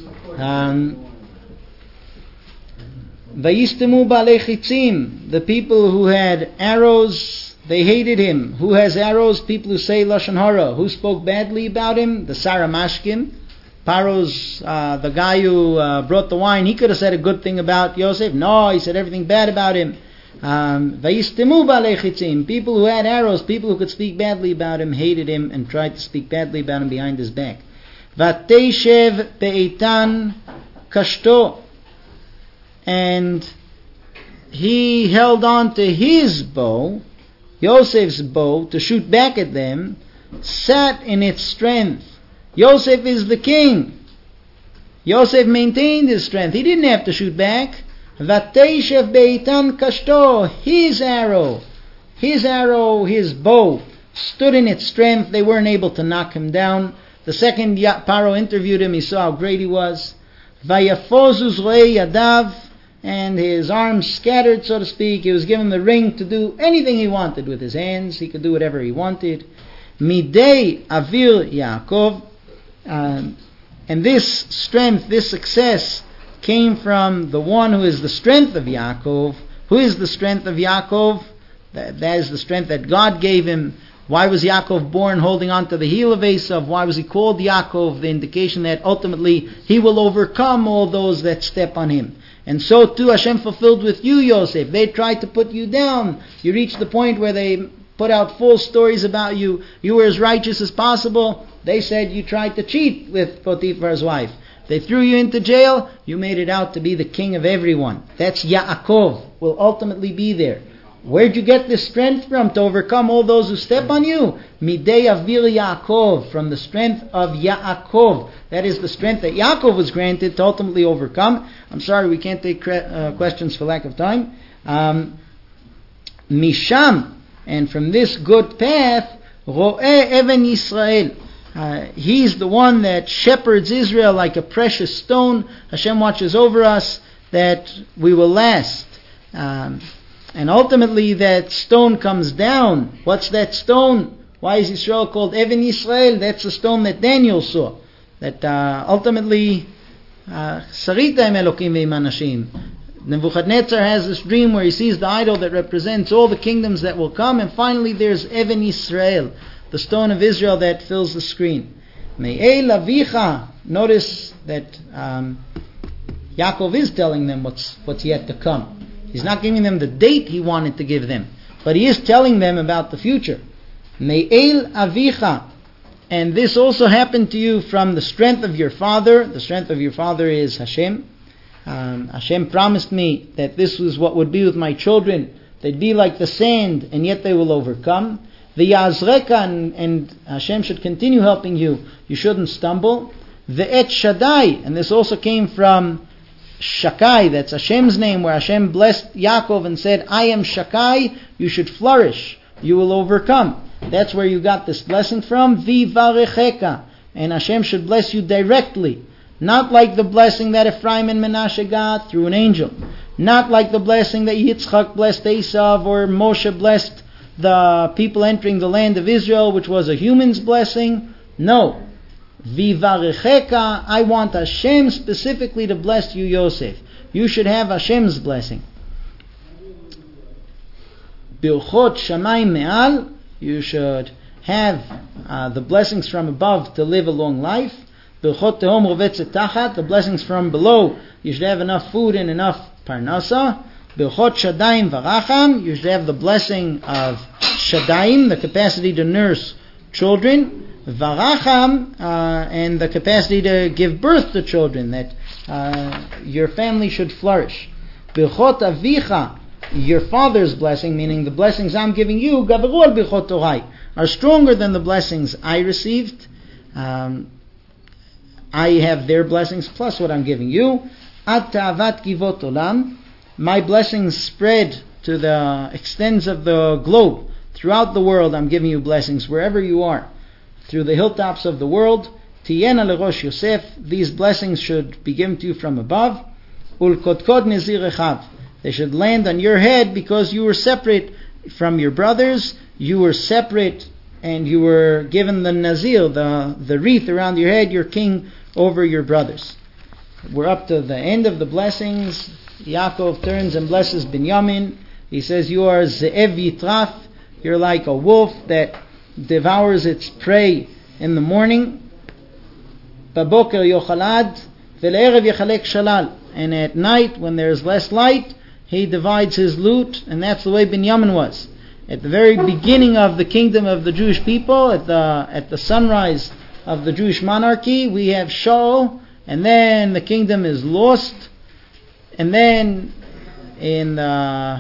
Vayistemu ba'alei chitzim, the people who had arrows, they hated him. Who has arrows? People who say lashon hara. Who spoke badly about him? The Saramashkim. Paro's the guy who brought the wine. He could have said a good thing about Yosef. No, he said everything bad about him. Vayistemu ba'alei chitzim, people who had arrows, people who could speak badly about him, hated him and tried to speak badly about him behind his back. Vateshev be'eitan kashto, and he held on to his bow, Yosef's bow, to shoot back at them, sat in its strength. Yosef is the king. Yosef maintained his strength. He didn't have to shoot back. Vateshev be'eitan kashto, his arrow, his bow, stood in its strength. They weren't able to knock him down. The second Paro interviewed him, he saw how great he was. Vayafozu zroei yadav, and his arms scattered, so to speak. He was given the ring to do anything he wanted with his hands. He could do whatever he wanted. Midei avir Yaakov, and this strength, this success, came from the one who is the strength of Yaakov. Who is the strength of Yaakov? That is the strength that God gave him. Why was Yaakov born holding on to the heel of Esav? Why was he called Yaakov? The indication that ultimately he will overcome all those that step on him. And so too Hashem fulfilled with you, Yosef. They tried to put you down. You reached the point where they put out false stories about you. You were as righteous as possible. They said you tried to cheat with Potiphar's wife. They threw you into jail. You made it out to be the king of everyone. That's Yaakov. Will ultimately be there. Where'd you get this strength from to overcome all those who step on you? Midei avir Yaakov, from the strength of Yaakov. That is the strength that Yaakov was granted to ultimately overcome. I'm sorry, we can't take questions for lack of time. Misham, and from this good path, Ro'eh Even Yisrael. He's the one that shepherds Israel like a precious stone. Hashem watches over us that we will last. And ultimately that stone comes down. What's that stone? Why is Israel called Even Yisrael? That's the stone that Daniel saw. That ultimately, Sarita im Elokim ve'im anashim. Nebuchadnezzar has this dream where he sees the idol that represents all the kingdoms that will come, and finally there's Even Yisrael, the stone of Israel that fills the screen. Me'el avicha. Notice that Yaakov is telling them what's yet to come. He's not giving them the date he wanted to give them, but he is telling them about the future. Me'el avicha. And this also happened to you from the strength of your father. The strength of your father is Hashem. Hashem promised me that this was what would be with my children. They'd be like the sand, and yet they will overcome. The Yazreka, and Hashem should continue helping you. You shouldn't stumble. The Et Shaddai, and this also came from Shakai, that's Hashem's name, where Hashem blessed Yaakov and said, I am Shakai, you should flourish, you will overcome. That's where you got this blessing from, Vivarecheka, and Hashem should bless you directly, not like the blessing that Ephraim and Menashe got through an angel, not like the blessing that Yitzchak blessed Esav or Moshe blessed the people entering the land of Israel, which was a human's blessing. No. Vivarecheka, I want Hashem specifically to bless you, Yosef. You should have Hashem's blessing. Birchot Shamayim Me'al, you should have the blessings from above to live a long life. Birchot Tehom Rovetzet Tachat, the blessings from below, you should have enough food and enough parnasa. Birchot Shadayim Varacham, you should have the blessing of Shadayim, the capacity to nurse children. Varacham, and the capacity to give birth to children, that your family should flourish. Birchot Avicha, your father's blessing, meaning the blessings I'm giving you, Gavaru al Birchot Torai, are stronger than the blessings I received. I have their blessings plus what I'm giving you. Ad Ta'avat Givot Olam, my blessings spread to the extents of the globe. Throughout the world I'm giving you blessings wherever you are. Through the hilltops of the world, Tiyena lerosh Yosef, these blessings should be given to you from above. Ulkotkod nezir echav, they should land on your head because you were separate from your brothers. You were separate, and you were given the nazir, the wreath around your head. You're king over your brothers. We're up to the end of the blessings. Yaakov turns and blesses Binyamin. He says, "You are ze'ev yitraf. You're like a wolf that devours its prey in the morning. Baboker yochalad, v'le'erev yechalek shalal." And at night, when there's less light, he divides his loot, and that's the way Binyamin was. At the very beginning of the kingdom of the Jewish people, at the sunrise of the Jewish monarchy, we have Shaul, and then the kingdom is lost, and then in the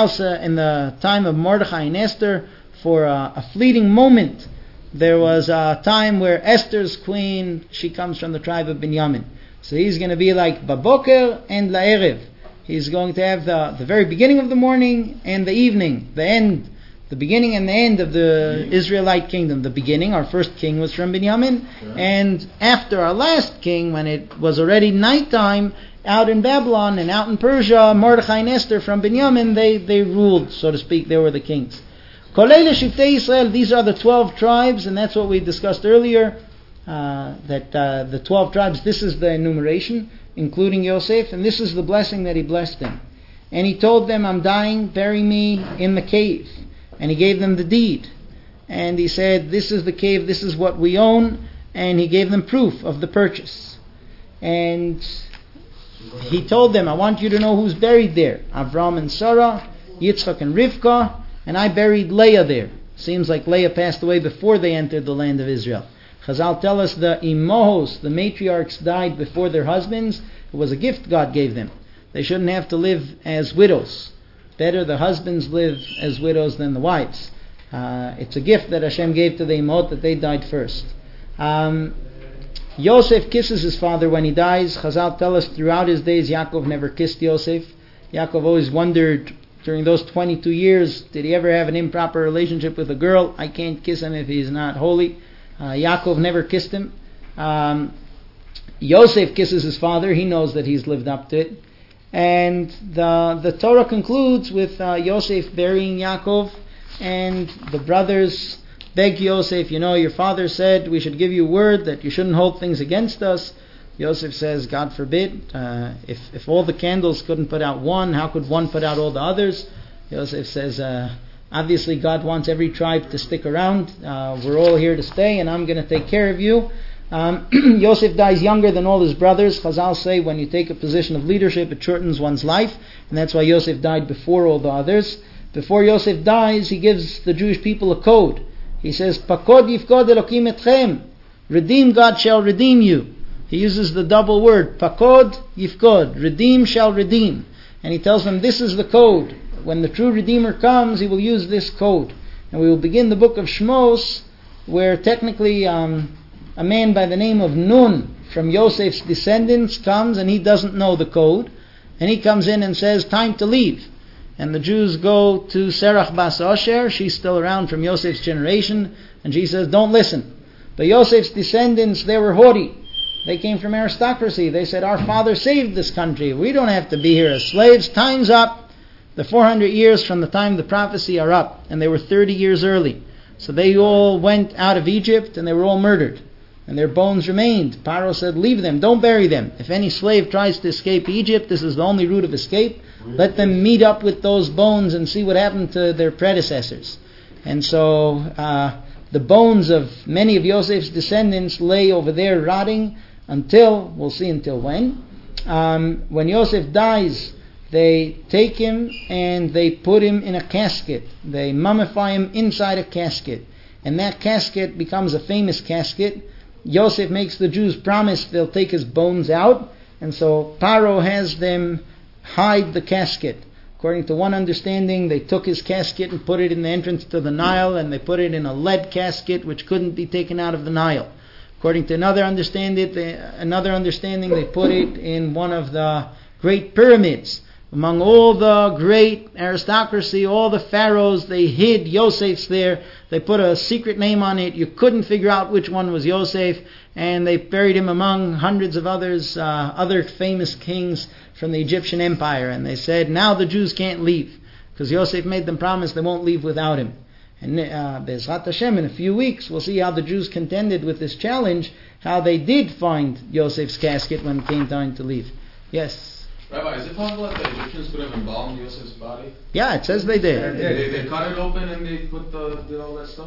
time of Mordechai and Esther, for a fleeting moment, there was a time where Esther's queen, she comes from the tribe of Binyamin. So he's going to be like Baboker and La'erev. He's going to have the very beginning of the morning and the evening, the beginning and the end of the Israelite kingdom. The beginning, our first king was from Binyamin, and after our last king, when it was already nighttime, out in Babylon and out in Persia, Mordechai and Esther from Binyamin, they ruled, so to speak. They were the kings. Kolei Shiftei Israel, these are the 12 tribes, and that's what we discussed earlier, that the 12 tribes, this is the enumeration, including Yosef, and this is the blessing that he blessed them. And he told them, I'm dying, bury me in the cave. And he gave them the deed. And he said, this is the cave, this is what we own, and he gave them proof of the purchase. And he told them, I want you to know who's buried there. Avram and Sarah, Yitzchak and Rivka, and I buried Leah there. Seems like Leah passed away before they entered the land of Israel. Chazal tell us the imohos, the matriarchs, died before their husbands. It was a gift God gave them. They shouldn't have to live as widows. Better the husbands live as widows than the wives. It's a gift that Hashem gave to the imot that they died first. Yosef kisses his father when he dies. Chazal tell us throughout his days Yaakov never kissed Yosef. Yaakov always wondered during those 22 years, did he ever have an improper relationship with a girl? I can't kiss him if he's not holy. Yaakov never kissed him. Yosef kisses his father. He knows that he's lived up to it. And the Torah concludes with Yosef burying Yaakov, and the brothers beg Yosef, your father said we should give you word that you shouldn't hold things against us. Yosef says, God forbid, if all the candles couldn't put out one, how could one put out all the others? Yosef says, obviously God wants every tribe to stick around. We're all here to stay, and I'm going to take care of you. Yosef dies younger than all his brothers. Chazal say when you take a position of leadership, it shortens one's life, and that's why Yosef died before all the others. Before Yosef dies, he gives the Jewish people a code. He says, Pakod yifkod Elokim etchem. Redeem, God shall redeem you. He uses the double word, Pakod yifkod. Redeem shall redeem. And he tells them this is the code. When the true Redeemer comes, he will use this code. And we will begin the book of Shmos, where technically a man by the name of Nun from Yosef's descendants comes, and he doesn't know the code, and he comes in and says, time to leave. And the Jews go to Serach Bas Osher, she's still around from Yosef's generation, and she says, don't listen. But Yosef's descendants, they were haughty. They came from aristocracy. They said, our father saved this country. We don't have to be here as slaves. Time's up. The 400 years from the time the prophecy are up, and they were 30 years early. So they all went out of Egypt, and they were all murdered. And their bones remained. Pharaoh said, leave them, don't bury them. If any slave tries to escape Egypt, this is the only route of escape. Let them meet up with those bones and see what happened to their predecessors. And so the bones of many of Yosef's descendants lay over there rotting until, we'll see until when. When Yosef dies, they take him and they put him in a casket. They mummify him inside a casket. And that casket becomes a famous casket. Yosef makes the Jews promise they'll take his bones out. And so Pharaoh has them hide the casket. According to one understanding, they took his casket and put it in the entrance to the Nile, and they put it in a lead casket which couldn't be taken out of the Nile. According to another understanding, they put it in one of the great pyramids. Among all the great aristocracy, all the pharaohs, they hid Yosef's there. They put a secret name on it. You couldn't figure out which one was Yosef, and they buried him among hundreds of others, other famous kings from the Egyptian Empire. And they said, now the Jews can't leave, because Yosef made them promise they won't leave without him. And Be'ezrat Hashem, in a few weeks, we'll see how the Jews contended with this challenge, how they did find Yosef's casket when it came time to leave. Yes? Rabbi, is it possible that the Egyptians could have embalmed Yosef's body? Yeah, it says they did. They cut it open and they put did all that stuff?